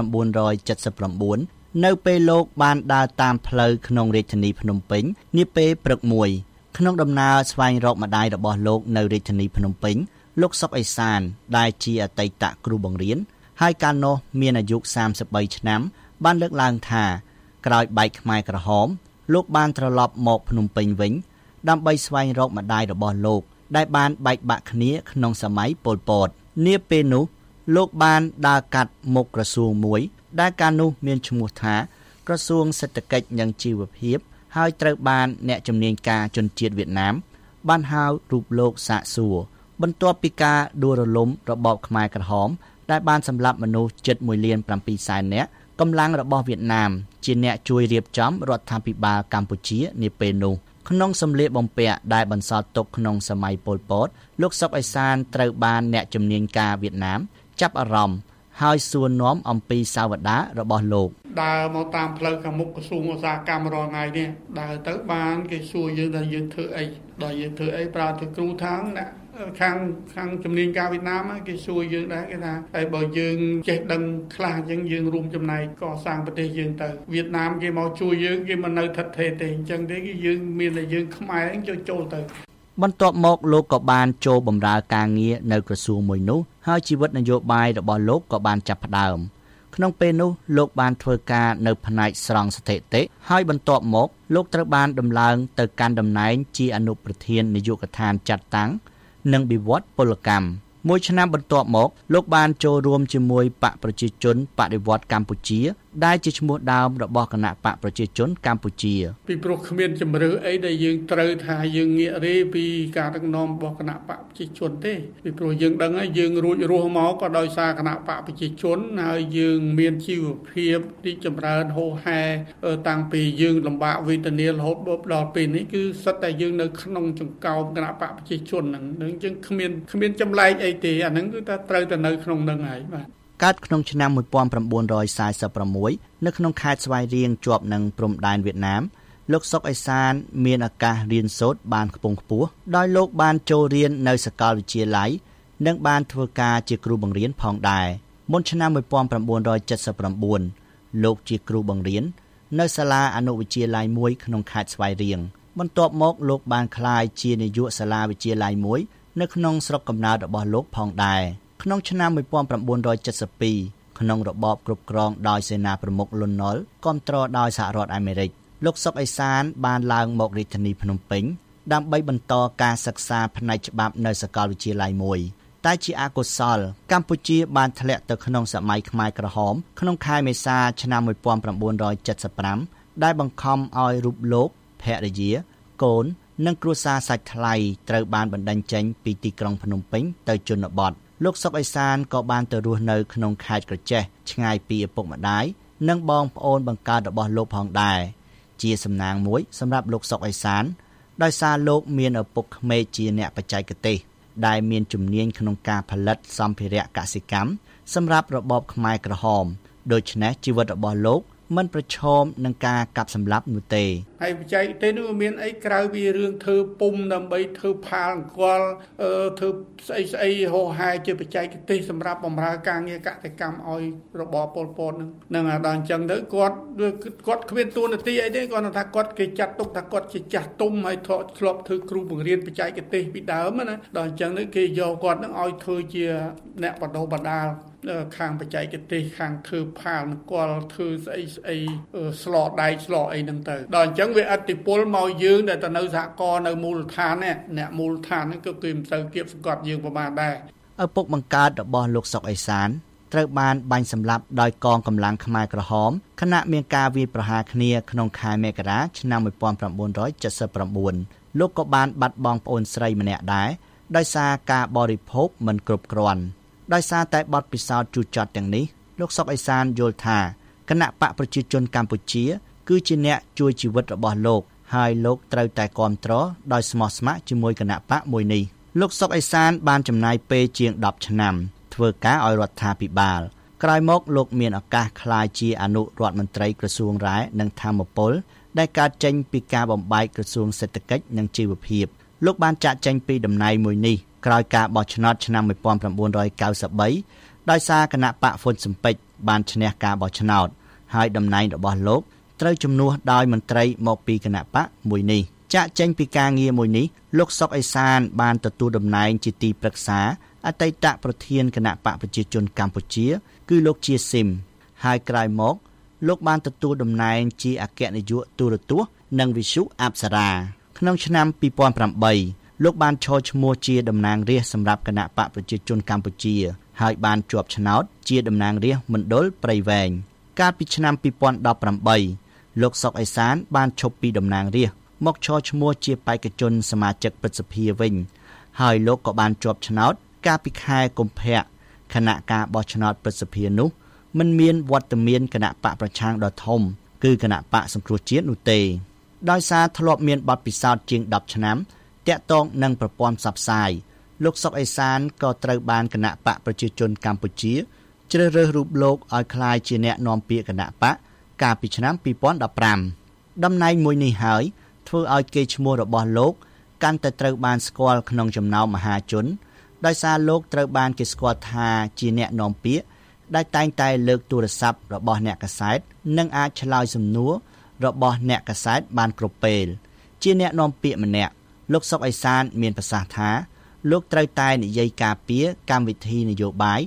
bảy mươi chínនៅពេលលោកបានដើរតាមផ្លូវក្នុងរាជធានីភ្នំពេញនាពេលព្រឹកមួយក្នុងដំណើរស្វែងរកម្ដាយរបស់លោកនៅរាជធានីភ្នំពេញលោកសុកអេសានដែលជាអតីតគ្រូបង្រៀនហើយកាលនោះមានអាយុសាមសិបបីឆ្នាំបានលើកឡើងថាក្រោយបែកខ្មែរក្រហមលោកបានត្រឡប់មកភ្នំពេញវិញដើម្បីស្វែងរកម្ដាយរបស់លោកដែលបានបែកបាក់គ្នាក្នុងសម័យប៉ុលពតនាពេលនោះលោកបានដើរកាត់មុខក្រសួងមួយដែលកាលនោះមានឈ្មោះថាក្រសួងសេដ្ឋកិច្ចនិងជីវភាពហើយត្រូវបានអ្នកជំនាញការជនជាតិវៀតណាមបានហៅរូបលោកសាកសួរបន្ទាប់ពីការដួលរលំរបបខ្មែរក្រហមដែលបានសម្លាប់មនុស្សជិតមួយលានប្រាំពីរសែននាក់កម្លាំងរបស់វៀតណាមជាអ្នកជួយរៀបចំរដ្ឋាភិបាលកម្ពុជានាពេលនោះក្នុងសម្លៀកបំពាក់ដែលបន្សល់ទុកក្នុងសម័យប៉ុលពតលោកសុកអេសានត្រូវបានអ្នកជំនាញការវៀតណាមចាប់អារម្មណ៍ហើយសួរនាំអំពីសាវតារបស់លោកដើរមកតាមផ្លូវខាងមុខក្រសួងឧស្សាហកម្មរាល់ថ្ងៃនេះដើរទៅបានគេសួរយើងថាយើងធ្វើអីដល់យើងធ្វើអីប្រាប់ទៅគ្រូថាណាខាងខាងជំនាញការវៀតណាមគេសួរយើងដែរគេថាហើយបើយើងចេះដឹងខ្លះអញ្ចឹងយើងរួមចំណែកកសាងប្រទេសយើងទៅវៀតណាមគេមកជួយយើងគេមិននៅថិតថេរទេអញ្ចឹងទេគេយើងមានតែយើងខ្មែរចូលចូលទៅបន្ទាប់មកលោកក៏បានចូលបម្រើការងារនៅក្រសួងមួយនោះហើយជីវិតនយោបាយរបស់លោកក៏បានចាប់ផ្ដើមក្នុងពេលនោះលោកបានធ្វើការនៅផ្នែកស្រង់ស្ថិតិហើយបន្ទាប់មកលោកត្រូវបានដំឡើងទៅកាន់តំណែងជាអនុប្រធាននាយកដ្ឋានចាត់តាំងនិងវិវត្តពលកម្មមួយឆ្នាំបន្ទាប់មកលោកបានចូលរួមជាមួយបកប្រជាជនបដិវត្តកម្ពុជាដែលជាឈ្មោះដើមរបស់គណៈបកប្រជាជនកម្ពុជាពីព្រោះគ្មានជំរឿអីដែលយើងត្រូវថាយើងងាករេពីការដឹកនាំរបស់គណៈបកប្រជាជនទេពីព្រោះយើងដឹងហើយយើងរួចរស់មកក៏ដោយសារគណៈបកប្រជាជនហើយយើងមានជីវភាពរីកចម្រើនហូរហែតាំងពីយើងលំបាកវេទនារហូតដល់ពេលនេះគឺសិតតែយើងនៅក្នុងចង្កោមគណៈបកប្រជាជនហ្នឹងនឹងយើងគ្មានគ្មានចម្លែកអីទេអាហ្នឹងគឺថាត្រូវតែនៅក្នុងហ្នឹងហើយបាទកើតក្នុងឆ្នាំmột nghìn chín trăm bốn mươi sáuនៅក្នុងខេត្តស្វាយរៀងជាប់នឹងព្រំដែនវៀតណាមលោកសុកអេសានមានឱកាសរៀនសូត្របានខ្ពង់ខ្ពស់ដោយលោកបានចូលរៀននៅសាកលវិទ្យាល័យនិងបានធ្វើការជាគ្រូបង្រៀនផងដែរមុនឆ្នាំmột nghìn chín trăm七mươi chínលោកជាគ្រូបង្រៀននៅសាលាអនុវិទ្យាល័យមួយក្នុងខេត្តស្វាយរៀងបន្ទាប់មកលោកបានក្លាយជានាយកសាលាវិទ្យាល័យមួយនៅក្នុងស្រុកកំណើតរបស់លោកផងដែរក្នុងឆ្នាំmột nghìn chín trăm bảy mươi haiក្នុងរបបគ្រប់គ្រងដោយសេនាប្រមុខលន់នល់គាំទ្រដោយសហរដ្ឋអាមេរិកលោកសុកអេសានបានឡើងមករាជធានីភ្នំពេញដើម្បីបន្តការសិក្សាផ្នែកច្បាប់នៅសាកលវិទ្យាល័យមួយតែជាអកុសលកម្ពុជាបានធ្លាក់ទៅក្នុងសម័យខ្មែរក្រហមក្នុងខែមេសាឆ្នាំmột nghìn chín trăm bảy mươi lămដែលបង្ខំឲ្យរូបលោកភរិយាកូននិងគ្រួសារសាច់ថ្លៃត្រូវបានបណ្តេញចេញពីទីក្រុងភ្នំពេញទៅជនបទលោកសុកអេសានក៏បានទៅរស់នៅក្នុងខេត្តក្រចេះឆ្ងាយពីឪពុកម្ដាយនិងបងប្អូនបង្កើតរបស់លោកផងដែរជាសំណាងមួយសម្រាប់លោកសុកអេសានដោយសារលោកមានឪពុកក្មេកជាអ្នកបច្ចេកទេសដែលមានជំនាញក្នុងការផលិតសម្ភារៈកសិកម្មសម្រាប់របបខ្មែរក្រហមដូច្នេះជីវិតរបស់លោកមិនប្រឈមនឹងការកាប់សម្លាប់នោះទេហើយបច្ចេកទេសនោះមានអីក្រៅពីរឿងធ្វើពុំដើម្បីធ្វើផាលអង្គលធ្វើស្អីស្អីហោហែជាបច្ចេកទេសសម្រាប់បម្រើការងារកសិកម្មឲ្យរបបប៉ុលពតនឹងនឹងដល់អញ្ចឹងទៅគាត់គាត់គ្មានទួនាទីអីទេគាត់ថាគាត់គេចាត់ទុកថាគាត់ជាចាស់ទុំហើយធ្លាប់ធ្វើគ្រូបង្រៀនបច្ចេកទេសពីដើមណាដល់អញ្ចឹងទៅគេយកគាត់នឹងឲ្យធ្វើជាអ្នកបណ្ដុះបណ្ដាលខាងបច្ចេកទេសខាងធ្វើផាលអង្គលធ្វើស្អីស្អីស្លោដែកស្លោអីហ្នឹងទៅដល់អញ្ចឹងវាអតិពលមកយើងដែលទៅនៅសហគមន៍នៅមូលដ្ឋាននេះអ្នកមូលដ្ឋានហ្នឹងក៏គេមិនទៅគៀបសង្កត់យើងប្រហែលដែរឪពុកបង្កើតរបស់លោកសុកអេសានត្រូវបានបាញ់សម្លាប់ដោយកងកម្លាំងខ្មែរក្រហមខណៈមានការវាយប្រហារគ្នាក្នុងខែមករាឆ្នាំmột nghìn chín trăm bảy mươi chínលោកក៏បានបាត់បង់ប្អូនស្រីម្នាក់ដែរដោយសារការបរិភោគមិនគ្រប់គ្រាន់ដោយសារតែបទពិសោធន៍ជូរចត់ទាំងនេះលោកសុកអេសានយល់ថាគណៈបកប្រជាជនកម្ពុជាគឺជាអ្នកជួយជីវិតរបស់លោកហើយលោកត្រូវតែគាំទ្រដោយស្មោះស្ម័គ្រជាមួយគណៈបកមួយនេះលោកសុកអេសានបានចំណាយពេលជាងដប់ឆ្នាំធ្វើការឲ្យរដ្ឋាភិបាលក្រោយមកលោកមានឱកាសក្លាយជាអនុរដ្ឋមន្ត្រីក្រសួងរ៉ែនិងធម្មពលដែលកើតចេញពីការបំបែកក្រសួងសេដ្ឋកិច្ចនិងជីវភាពលោកបានចាក់ចេញពីតំណែងមួយនេះក្រោយការបោះឆ្នោតឆ្នាំmột nghìn chín trăm chín mươi baដោយសារគណៈបកហ្វុនស៊ិមពេចបានឈ្នះការបោះឆ្នោតហើយតំណែងរបស់លោកត្រូវជំនួសដោយមន្ត្រីមកពីគណៈបកមួយនេះចាក់ចេញពីការងារមួយនេះលោកសុកអេសានបានទទួលតំណែងជាទីប្រឹក្សាអតីតប្រធានគណៈបកប្រជាជនកម្ពុជាគឺលោកជាស៊ីមហើយក្រោយមកលោកបានទទួលតំណែងជាអគ្គនាយកទូរទស្សន៍និងវិទ្យុអប្សរាក្នុងឆ្នាំពីរពាន់ប្រាំបីលោកបានឈរឈ្មោះជាតំណាងរាស្ត្រសម្រាប់គណៈបកប្រជាជនកម្ពុជាហើយបានជាប់ឆ្នោតជាតំណាងរាស្ត្រមណ្ឌលព្រៃវែងកាលពីឆ្នាំពីរពាន់ដប់ប្រាំបីលោកសុកអេសានបានឈប់ពីតំណាងរាស្ត្រមកឈរឈ្មោះជាបេក្ខជនសមាជិកព្រឹទ្ធសភាវិញហើយលោកក៏បានជាប់ឆ្នោតកាលពីខែកុម្ភៈគណៈការបោះឆ្នោតព្រឹទ្ធសភានោះមិនមានវត្តមានគណៈបកប្រឆាំងដ៏ធំគឺគណៈបកសង្គ្រោះជាតិនោះទេដោយសារធ្លាប់មានបទពិសោធន៍ជាងដប់ឆ្នាំតាក់ទងនឹងប្រព័ន្ធផ្សព្វផ្សាយលោកសុកអេសានក៏ត្រូវបានគណៈបកប្រជាជនកម្ពុជាជ្រើសរើសរូបលោកឲ្យក្លាយជាអ្នកនាំពាក្យគណៈបកកាលពីឆ្នាំពីរពាន់ដប់ប្រាំតំណែងមួយនេះហើយធ្វើឲ្យកេរ្តិ៍ឈ្មោះរបស់លោកកាន់តែត្រូវបានស្គាល់ក្នុងចំណោមមហាជនដោយសារលោកត្រូវបានគេស្គាល់ថាជាអ្នកនាំពាក្យដែលតែងតែលើកទូរស័ព្ទរបស់អ្នកកាសែតនិងអាចឆ្លើយសំណួររបស់អ្នកកាសែតបានគ្រប់ពេលជាអ្នកនាំពាក្យម្នាក់លោកសុកអេសានមានប្រសាសន៍ថាលោកត្រូវតែនិយាយការពារកម្មវិធីនយោបាយ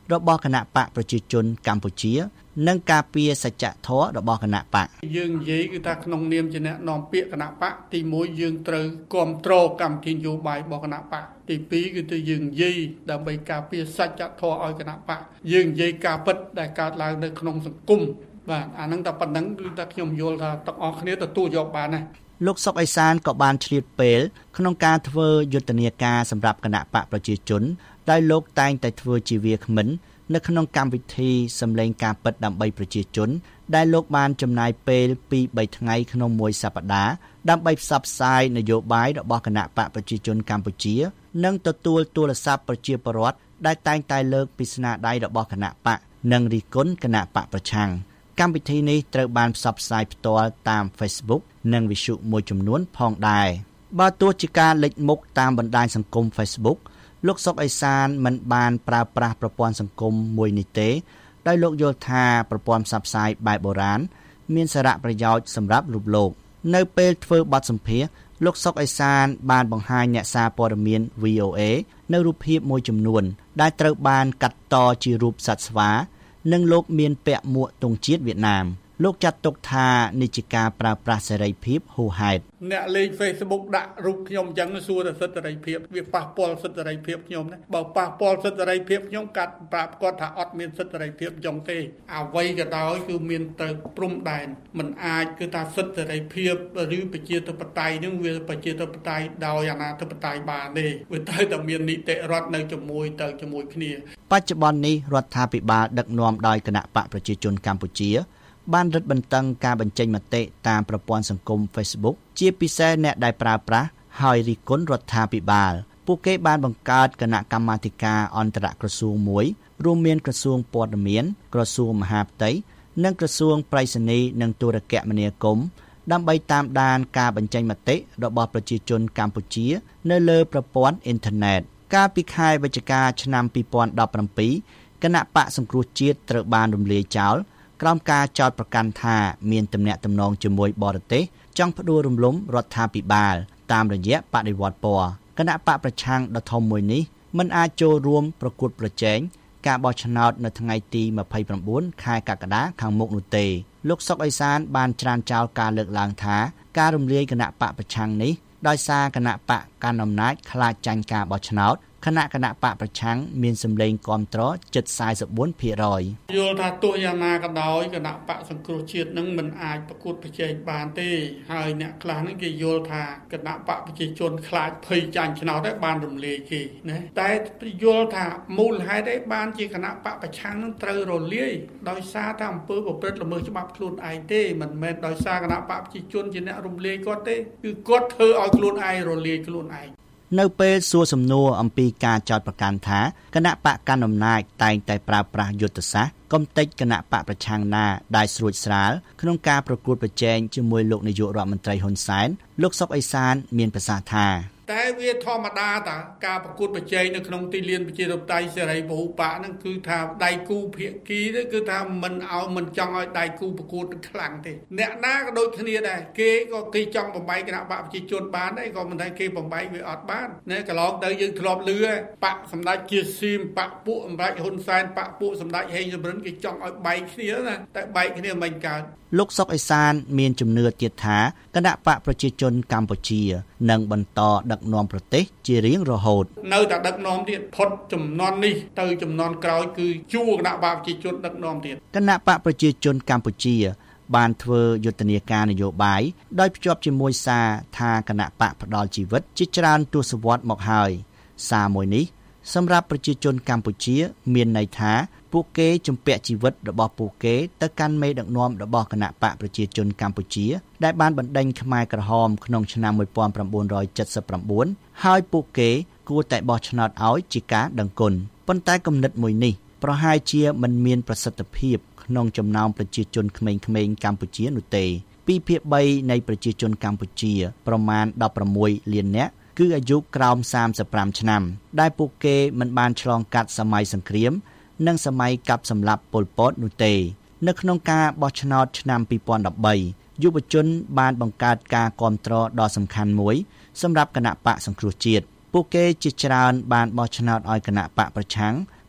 របស់គណៈបកប្រជាជនកម្ពុជានិងការពារសច្ចធម៌របស់គណៈបកយើងនិយាយគឺថាក្នុងនាមជាអ្នកនាំពាក្យគណៈបកទីមួយយើងត្រូវគ្រប់គ្រងកម្មវិធីនយោបាយរបស់គណៈបកទីពីរគឺទៅយើងនិយាយដើម្បីការពារសច្ចធម៌ឲ្យគណៈបកយើងនិយាយការពិតដែលកើតឡើងនៅក្នុងសង្គមបាទអាហ្នឹងតែប៉ុណ្្នឹងគឺថាខ្ញុំយល់ថាទាំងអស់គ្នាទទួលយកបានណាលោកសុកអេសានក៏បានឆ្លៀតពេលក្នុងការធ្វើយុទ្ធនាការសម្រាប់គណៈបកប្រជាជនដោយលោកតែងតែធ្វើជាវាគ្មិននៅក្នុងកម្មវិធីសម្លេងការពិតដើម្បីប្រជាជនដែលលោកបានចំណាយពេលពីរបីថ្ងៃក្នុងមួយសប្តាហ៍ដើម្បីផ្សព្វផ្សាយនយោបាយរបស់គណៈបកប្រជាជនកម្ពុជានិងទទួលទូរស័ព្ទប្រជាពលរដ្ឋដែលតែងតែលើកពីស្នាដៃរបស់គណៈបកនិងរិះគន់គណៈបកប្រឆាំងកម្មវិធីនេះត្រូវបានផ្សព្វផ្សាយផ្ទាល់តាម Facebook និងវិទ្យុមួយចំនួនផងដែរបើទោះជាការលេចមុខតាមបណ្ដាញសង្គម Facebook លោកសុកអេសានមិនបានប្រើប្រាស់ប្រព័ន្ធសង្គមមួយនេះទេដោយលោកយល់ថាប្រព័ន្ធផ្សព្វផ្សាយបែបបុរាណមានសារៈប្រយោជន៍សម្រាប់រូបលោកនៅពេលធ្វើបទសម្ភាសន៍លោកសុកអេសានបានបង្ហាញអ្នកសារព័ត៌មាន វី អូ អេ នៅរូបភាពមួយចំនួនដែលត្រូវបានកាត់តជារូបសត្វស្វានិងលោកមានពាក់មួកទង់ជាតិវៀតណាមលោកចាត់ទុកថានេះជាការប្រើប្រាស់សេរីភាពហួសហេតុអ្នកលេង Facebook ដាក់រូបខ្ញុំអញ្ចឹងសួរតែសិទ្ធិសេរីភាពវាប៉ះពាល់សិទ្ធិសេរីភាពខ្ញុំណាបើប៉ះពាល់សិទ្ធិសេរីភាពខ្ញុំកាត់ប្រាប់គាត់ថាអត់មានសិទ្ធិសេរីភាពអញ្ចឹងទេអ្វីក៏ដោយគឺមានទៅព្រំដែនមិនអាចគឺថាសិទ្ធិសេរីភាពឬប្រជាធិបតេយ្យនឹងវាប្រជាធិបតេយ្យដោយអាណាធិបតេយ្យបានទេវាត្រូវតែមាននីតិរដ្ឋនៅជាមួយទៅជាមួយគ្នាបច្ចុប្បន្ននេះរដ្ឋាភិបាលដឹកនាំដោយគណៈបកប្រជាជនកម្ពុជាបានរឹតបន្តឹងការបញ្ចេញមតិតាមប្រព័ន្ធសង្គម Facebook ជាពិសេសអ្នកដែលប្រើប្រាស់ហើយរិះគន់រដ្ឋាភិបាលពួកគេបានបង្កើតគណៈកម្មាធិការអន្តរក្រសួងមួយរួមមានក្រសួងព័ត៌មានក្រសួងមហាផ្ទៃនិងក្រសួងប្រៃសណីย์និងទូរគមនាគមន៍ដើម្បីតាមដានការបញ្ចេញមតិរបស់ប្រជាជនកម្ពុជានៅលើប្រព័ន្ធអ៊ីនធឺណិតកាលពីខែវិច្ឆិកាឆ្នាំពីរពាន់ដប់ប្រាំពីរគណៈបកសង្គ្រោះជាតិត្រូវបានរំលាយចោលក្រោមការចោទប្រកាន់ថាមានទំនាក់ទំនងជាមួយបរទេសចង់ផ្ដួលរំលំរដ្ឋាភិបាលតាមរយៈបដិវត្តពណ៌គណៈបកប្រឆាំងដ៏ធំមួយនេះមិនអាចចូលរួមប្រកួតប្រជែងការបោះឆ្នោតនៅថ្ងៃទីម្ភៃប្រាំបួនខែកក្កដាខាងមុខនោះទេលោកសុកអេសានបានច្រានចោលការលើកឡើងថាការរំលាយគណៈបកប្រឆាំងនេះដោយសារគណៈបកកាន់អំណាចខ្លាចចាញ់ការបោះឆ្នោតគណៈគណៈបកប្រឆាំងមានសម្លេងគាំទ្រជិតស៤៤ភាគរយយល់ថាទោះយ៉ាងណាក៏ដោយគណៈបកសង្គ្រោះជាតិនឹងមិនអាចប្រកួតប្រជែងបានទេហើយអ្នកខ្លះហ្នឹងគេយល់ថាគណៈបកប្រជាជនខ្លាចភ័យចាញ់ឆ្នោតហើយបានរំលាយគេណាតែយល់ថាមូលហេតុអីបានជាគណៈបកប្រឆាំងនឹងត្រូវរលាយដោយសារតែអំពើប្រព្រឹត្តល្មើសច្បាប់ខ្លួនឯងទេមិនមែនដោយសារគណៈបកប្រជាជនជាអ្នករំលាយគាត់ទេគឺគាត់ធ្វើឲ្យខ្លួនឯងរលាយខ្លួនឯងនៅពេលសួរសំណួរអំពីការចោទប្រកាន់ថាគណៈបកកណ្ដាលអំណាចតែងតែប្រើប្រាស់យុទ្ធសាស្ត្រកំទេចគណៈបកប្រឆាំងណាដែលស្រួចស្រាលក្នុងការប្រកួតប្រជែងជាមួយលោកនាយករដ្ឋមន្ត្រីហ៊ុនសែនលោកសុកអេសានមានប្រសាសន៍ថាតែវាធម្មតាតាការប្រកួតប្រជែងនៅក្នុងទីលានប្រជាធិបតេយ្យសេរីពហុបកហ្នឹងគឺថាដៃគូភាគីហ្នឹងគឺថាមិនឲ្យមិនចង់ឲ្យដៃគូប្រកួតខ្លាំងទេអ្នកណាក៏ដូចគ្នាដែរគេក៏គេចង់បំបីគណៈបកប្រជាជនបានដែរក៏មិនថាគេបំបីវាអត់បានណាកន្លងទៅយើងធ្លាប់លឺបកសម្ដេចជាស៊ីមបកពួកសម្ដេចហ៊ុនសែនបកពួកសម្ដេចហេងសំរិនគេចង់ឲ្យបែកគ្នាណាតែបែកគ្នាមិនកើតលោកសុកអេសានមានជំនឿទៀតថាគណៈបកប្រជាជនកម្ពុជានឹងបន្តដឹកនាំប្រទេសជារៀងរហូតនៅតែដឹកនាំទៀតផុតចំនួននេះទៅចំនួនក្រោយគឺជួគណៈបកប្រជាជនដឹកនាំទៀតគណៈបកប្រជាជនកម្ពុជាបានធ្វើយុទ្ធនាការនយោបាយដោយភ្ជាប់ជាមួយសារថាគណៈបកផ្ដាល់ជីវិតជាច្រើនទសវត្សរ៍មកហើយសារមួយនេះសម្រាប់ប្រជាជនកម្ពុជាមានន័យថាពួកគេជំពាក់ជីវិតរបស់ពួកគេទៅកាន់មេដឹកនាំរបស់គណៈបកប្រជាជនកម្ពុជាដែលបានបណ្ដេញខ្មែរក្រហមក្នុងឆ្នាំmột nghìn chín trăm bảy mươi chínហើយពួកគេគួរតែបោះឆ្នោតឲ្យជាការដឹងគុណប៉ុន្តែគំនិតមួយនេះប្រហែលជាមិនមានប្រសិទ្ធភាពក្នុងចំណោមប្រជាជនក្មេងៗកម្ពុជានោះទេពីរភាគបីនៃប្រជាជនកម្ពុជាប្រមាណដប់ប្រាំមួយលាននាក់គឺអាយុក្រោមសាមសិបប្រាំឆ្នាំដែលពួកគេមិនបានឆ្លងកាត់សម័យសង្គ្រាមនិងសម័យកាប់សម្លាប់ប៉ុលពតនោះទេនៅក្នុងការបោះឆ្នោតឆ្នាំពីរពាន់ដប់បីយុវជនបានបង្កើតការគាំទ្រដ៏សំខាន់មួយសម្រាប់គណៈបកសង្គ្រោះជាតិពួកគេជាច្រើនបានបោះឆ្នោតឲ្យគណៈបកប្រឆាំង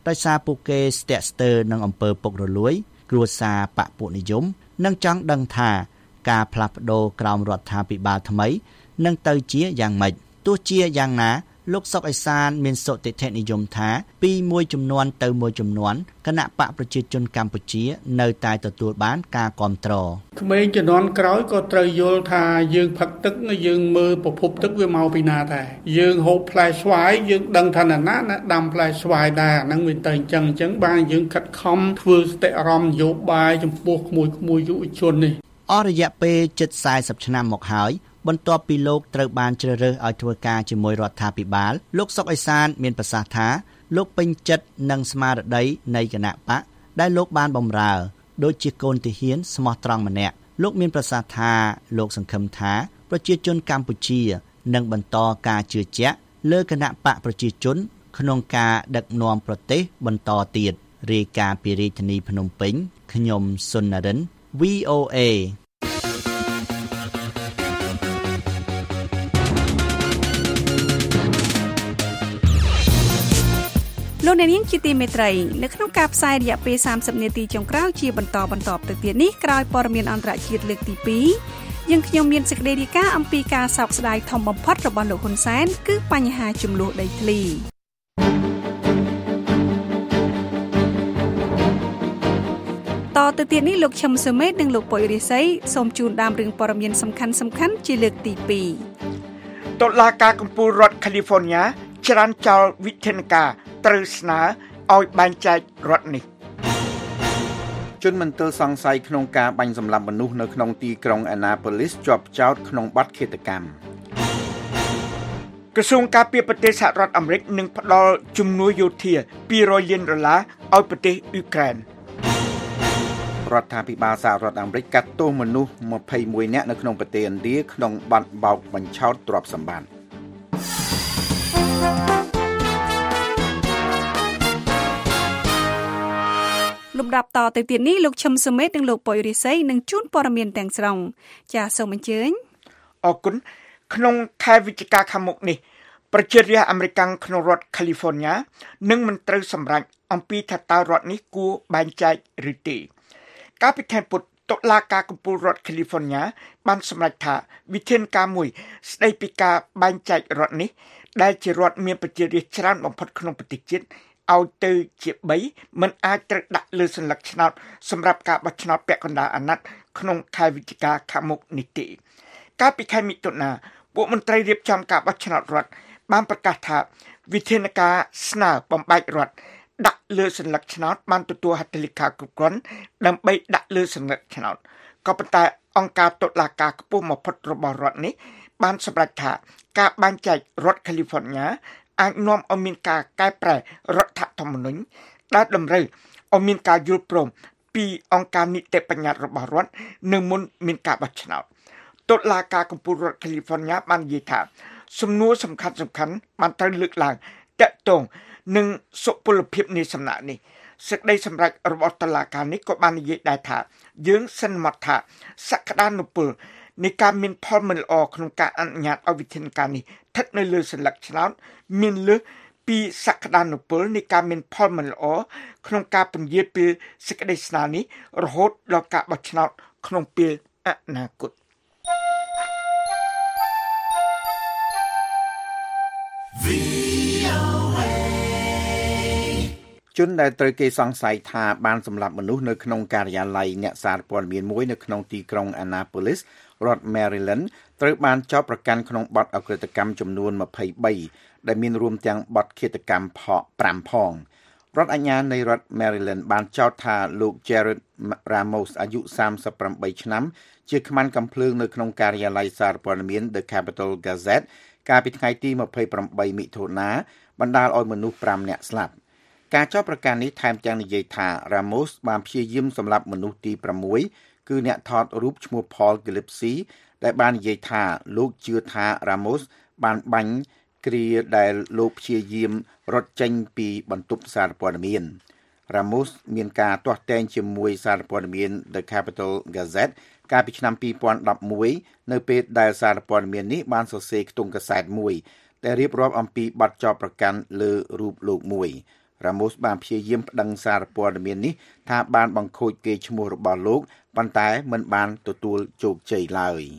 ដោយសារពួកគេស្ទាក់ស្ទើរនឹងអំពើពុករលួយគ្រួសារបកពួកនិយមនិងចង់ដឹងថាការផ្លាស់ប្ដូរក្រោមរដ្ឋាភិបាលថ្មីនឹងទៅជាយ៉ាងម៉េចទោះជាយ៉ាងណាលោកសុកអេសានមានសុតិធិនិយមថាពីមួយចំនួនទៅមួយចំនួនគណៈបកប្រជាជនកម្ពុជានៅតែទទួលបានការគាំទ្រក្មេងជំនាន់ក្រោយក៏ត្រូវយល់ថាយើងផឹកទឹកយើងមើលប្រភពទឹកវាមកពីណាដែរយើងហូបផ្លែស្វាយយើងដឹងថាណាណាដាំផ្លែស្វាយដែរអាហ្នឹងវាទៅអញ្ចឹងអញ្ចឹងបានយើងខិតខំធ្វើសតិអារម្មណ៍នយោបាយចំពោះក្មួយក្មួយយុវជននេះអស់រយៈពេលជិតសែសិបឆ្នាំមកហើយបន្ទាប់ពីលោកត្រូវបានជ្រើសរើសឲ្យធ្វើការជាមួយរដ្ឋាភិបាលលោកសុកអេសានមានប្រសាសន៍ថាលោកពេញចិត្តនឹងស្មារតីនៃគណៈបកដែលលោកបានបម្រើដូចជាកូនទាហានស្មោះត្រង់ម្នាក់លោកមានប្រសាសន៍ថាលោកសង្ឃឹមថាប្រជាជនកម្ពុជានឹងបន្តការជឿជាក់លើគណៈបកប្រជាជនក្នុងការដឹកនាំប្រទេសបន្តទៀតរាយការណ៍ពីរាជធានីភ្នំពេញខ្ញុំសុននរិន វី អូ เอលោកអ្នកនាងជាទីមេត្រីនៅក្នុងការផ្សាយរយៈពេលសាមសិបនាទីចុងក្រោយជាបន្តបន្តទៅទៀតនេះក្រោយព័ត៌មានអន្តរជាតិលើកទីពីរយើងខ្ញុំមានសេចក្តីរាយការណ៍អំពីការសោកស្ដាយធំបំផុតរបស់លោកហ៊ុនសែនគឺបញ្ហាជម្លោះដីធ្លីតទៅទៀតនេះលោកឈឹមសុមេតនិងលោកប៉ុយរិស័យសូមជូនដើមរឿងព័ត៌មានសំខាន់សំខាន់ជាលើកទីពីរតុលាការកំពូលរដ្ឋ California ច្រានចោលវិធានការត្រូវស្នើឲ្យបែងចែករដ្ឋនេះជនមន្ទិលសង្ស័យក្នុងការបាញ់សម្លាប់មនុស្សនៅក្នុងទីក្រុង Annapolis ជាប់ចោទក្នុងបទឃាតកម្មក្រសួងការពារប្រទេសសហរដ្ឋអាមេរិកនឹងផ្ដល់ជំនួយយោធាពីររយលានដុល្លារឲ្យប្រទេសអ៊ុយក្រែនរដ្ឋាភិបាលសហរដ្ឋអាមេរិកកាត់ទោសមនុស្សម្ភៃមួយនាក់នៅក្នុងប្រទេសឥណ្ឌាក្នុងបទបោកបញ្ឆោតទ្រព្យសម្បត្តិលំដាប់តទៅទៀតនេះលោកឈឹមសុមេតនិងលោកប៉ុយរិស័យនឹងជួនព័ត៌មានទាំងស្រុងចាសសូមអញ្ជើញអរគុណក្នុងខែវិច្ឆិកាខាងមុខនេះប្រជារាស្ត្រអាមេរិកក្នុងរដ្ឋ California នឹងមិនត្រូវសម្រេចអំពីថាតើរដ្ឋនេះគួរបែងចែកឬទេកាលពីខែពុធតុលាការកំពូលរដ្ឋ California បានសម្រេចថាវិធានការមួយស្ដីពីការបែងចែករដ្ឋនេះដែលជារដ្ឋមានប្រជារាស្ត្រច្រើនបំផុតក្នុងប្រទេសជាតិឲ្យទៅជាបីមិនអាចត្រូវដាក់លើសញ្ញាឆ្នោតសម្រាប់ការបោះឆ្នោតពាក់កណ្ដាលអាណត្តិក្នុងខែវិច្ឆិកាខាងមុខនេះទេកាលពីខែមិថុនាពួកមន្ត្រីរៀបចំការបោះឆ្នោតរដ្ឋបានប្រកាសថាវិធានការស្នើបំបែករដ្ឋដាក់លើសញ្ញាឆ្នោតបានទទួលហត្ថលេខាគ្រប់គ្រាន់ដើម្បីដាក់លើសញ្ញាឆ្នោតក៏ប៉ុន្តែអង្គការតុលាការខ្ពស់បំផុតរបស់រដ្ឋនេះបានសម្រេចថាការបែងចែករដ្ឋ California អាចនាំឲ្យមានការកែប្រែរដ្ឋធម្មនុញ្ញដែលតម្រូវឲ្យមានការយល់ព្រមពីអង្គការនីតិបញ្ញត្តិរបស់រដ្ឋនៅមុនមានការបោះឆ្នោតតុលាការកំពូលរដ្ឋ California បាននិយាយថាសំណួរសំខាន់សំខាន់បានត្រូវលើកឡើងតាក់ទងនឹងសុពលភាពនៃសំណាក់នេះសេចក្តីសម្រេចរបស់តុលាការនេះក៏បាននិយាយដែរថាយើងសន្មតថាសក្តានុពលនៃការមានផលមិនល្អក្នុងការអនុញ្ញាតឲ្យវិធានការនេះស្ថិតនៅលើសញ្ញាឆ្នោតមានលើសពីសក្តានុពលនៃការមានផលមិនល្អក្នុងការពន្យាពេលសេចក្តីស្នើនេះរហូតដល់ការបោះឆ្នោតក្នុងពេលអនាគតជនដែលត្រូវគេសង្ស័យថាបានសម្លាប់មនុស្សនៅក្នុងការិយាល័យអ្នកសារព័ត៌មានមួយនៅក្នុងទីក្រុង Annapolis រដ្ឋ Maryland ត្រូវបានចោទប្រកាន់ក្នុងបទអក្រិតកម្មចំនួនម្ភៃបីដែលមានរួមទាំងបទឃាតកម្មផកប្រាំផងរដ្ឋអាជ្ញានៃរដ្ឋ Maryland បានចោទថាលោក Jared Ramos អាយុសាមសិបប្រាំបីឆ្នាំជាខ្មាន់កាំភ្លើងនៅក្នុងការិយាល័យសារព័ត៌មាន The Capital Gazette កាលពីថ្ងៃទីម្ភៃប្រាំបីមិថុនាបណ្ដាលឲ្យមនុស្សប្រាំនាក់ស្លាប់ការចោទប្រកាន់នេះថែមទាំងនិយាយថា Ramos បានព្យាយាមសម្លាប់មនុស្សទីប្រាំមួយគឺអ្នកថតរូបឈ្មោះ Paul Gillespie ដែលបាននិយាយថាលោកជឿថា Ramos បានបាញ់គ្រាដែលលោកព្យាយាមរត់ចេញពីបន្ទប់សារព័ត៌មាន Ramos មានការទាស់ទែងជាមួយសារព័ត៌មាន The Capital Gazette កាលពីឆ្នាំពីរពាន់ដប់មួយនៅពេលដែលសារព័ត៌មាននេះបានសរសេរខ្ទង់កាសែតមួយដែលរៀបរាប់អំពីបទចោទប្រកាន់លើរូបលោកមួយ Ramos បានព្យាយាមប្តឹងសារព័ត៌មាននេះថាបានបង្ខូចកេរ្តិ៍ឈ្មោះរបស់លោកប៉ុន្តែមិនបានទទួលជោគជ័យឡើយ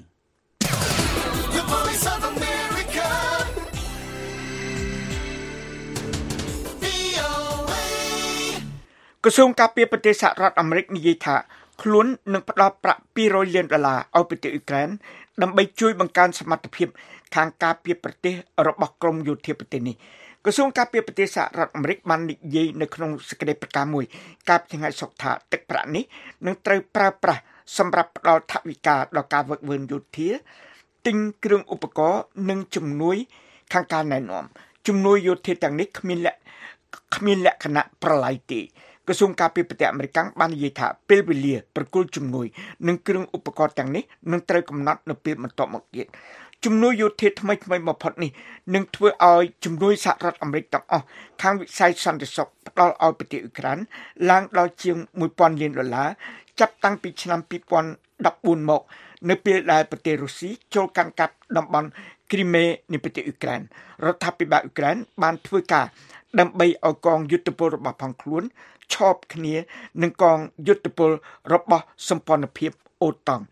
ក្រសួងការពារប្រទេសសហរដ្ឋអាមេរិកនិយាយថាខ្លួននឹងផ្ដល់ប្រាក់ពីររយលានដុល្លារឲ្យប្រទេសអ៊ុយក្រែនដើម្បីជួយបង្កើនសមត្ថភាពខាងការពារប្រទេសរបស់ក្រមយោធាប្រទេសនេះក្រសួងការពារប្រទេសសហរដ្ឋអាមេរិកបាននិយាយនៅក្នុងសេចក្តីប្រកាសមួយកាលពីថ្ងៃសុក្រថាទឹកប្រាក់នេះនឹងត្រូវប្រើប្រាស់សម្រាប់ផ្ដល់ថវិកាដល់ការវឹកវើយោធាទិញគ្រឿងឧបករណ៍និងជំនួយខាងការណែនាំជំនួយយោធាទាំងនេះគ្មានលក្ខគ្មានលក្ខណៈប្រឡាយទេក្រសួងការពារប្រទេសអាមេរិកបាននិយាយថាពេលវេលាប្រគល់ជំនួយនិងគ្រឿងឧបករណ៍ទាំងនេះនឹងត្រូវកំណត់នៅពេលបន្ទាប់មកទៀតជំនួយយោធាថ្មីថ្មីបំផុតនេះនឹងធ្វើឲ្យជំនួយសហរដ្ឋអាមេរិកទាំងអស់ខាងវិស័យសន្តិសុខផ្ដល់ឲ្យប្រទេសអ៊ុយក្រែនឡើងដល់ជាងមួយពាន់លានដុល្លារចាប់តាំងពីឆ្នាំពីរពាន់ដប់បួនមកនៅពេលដែលប្រទេសរុស្ស៊ីចូលកាន់កាប់តំបន់គ្រីមេនៃប្រទេសអ៊ុយក្រែនរដ្ឋាភិបាលអ៊ុយក្រែនបានធ្វើការដើម្បីឲ្យកងយុទ្ធពលរបស់ផងខ្លួនឈប់គ្នានឹងកងយុទ្ធពលរបស់សម្ព័ន្ធភាពអូតង់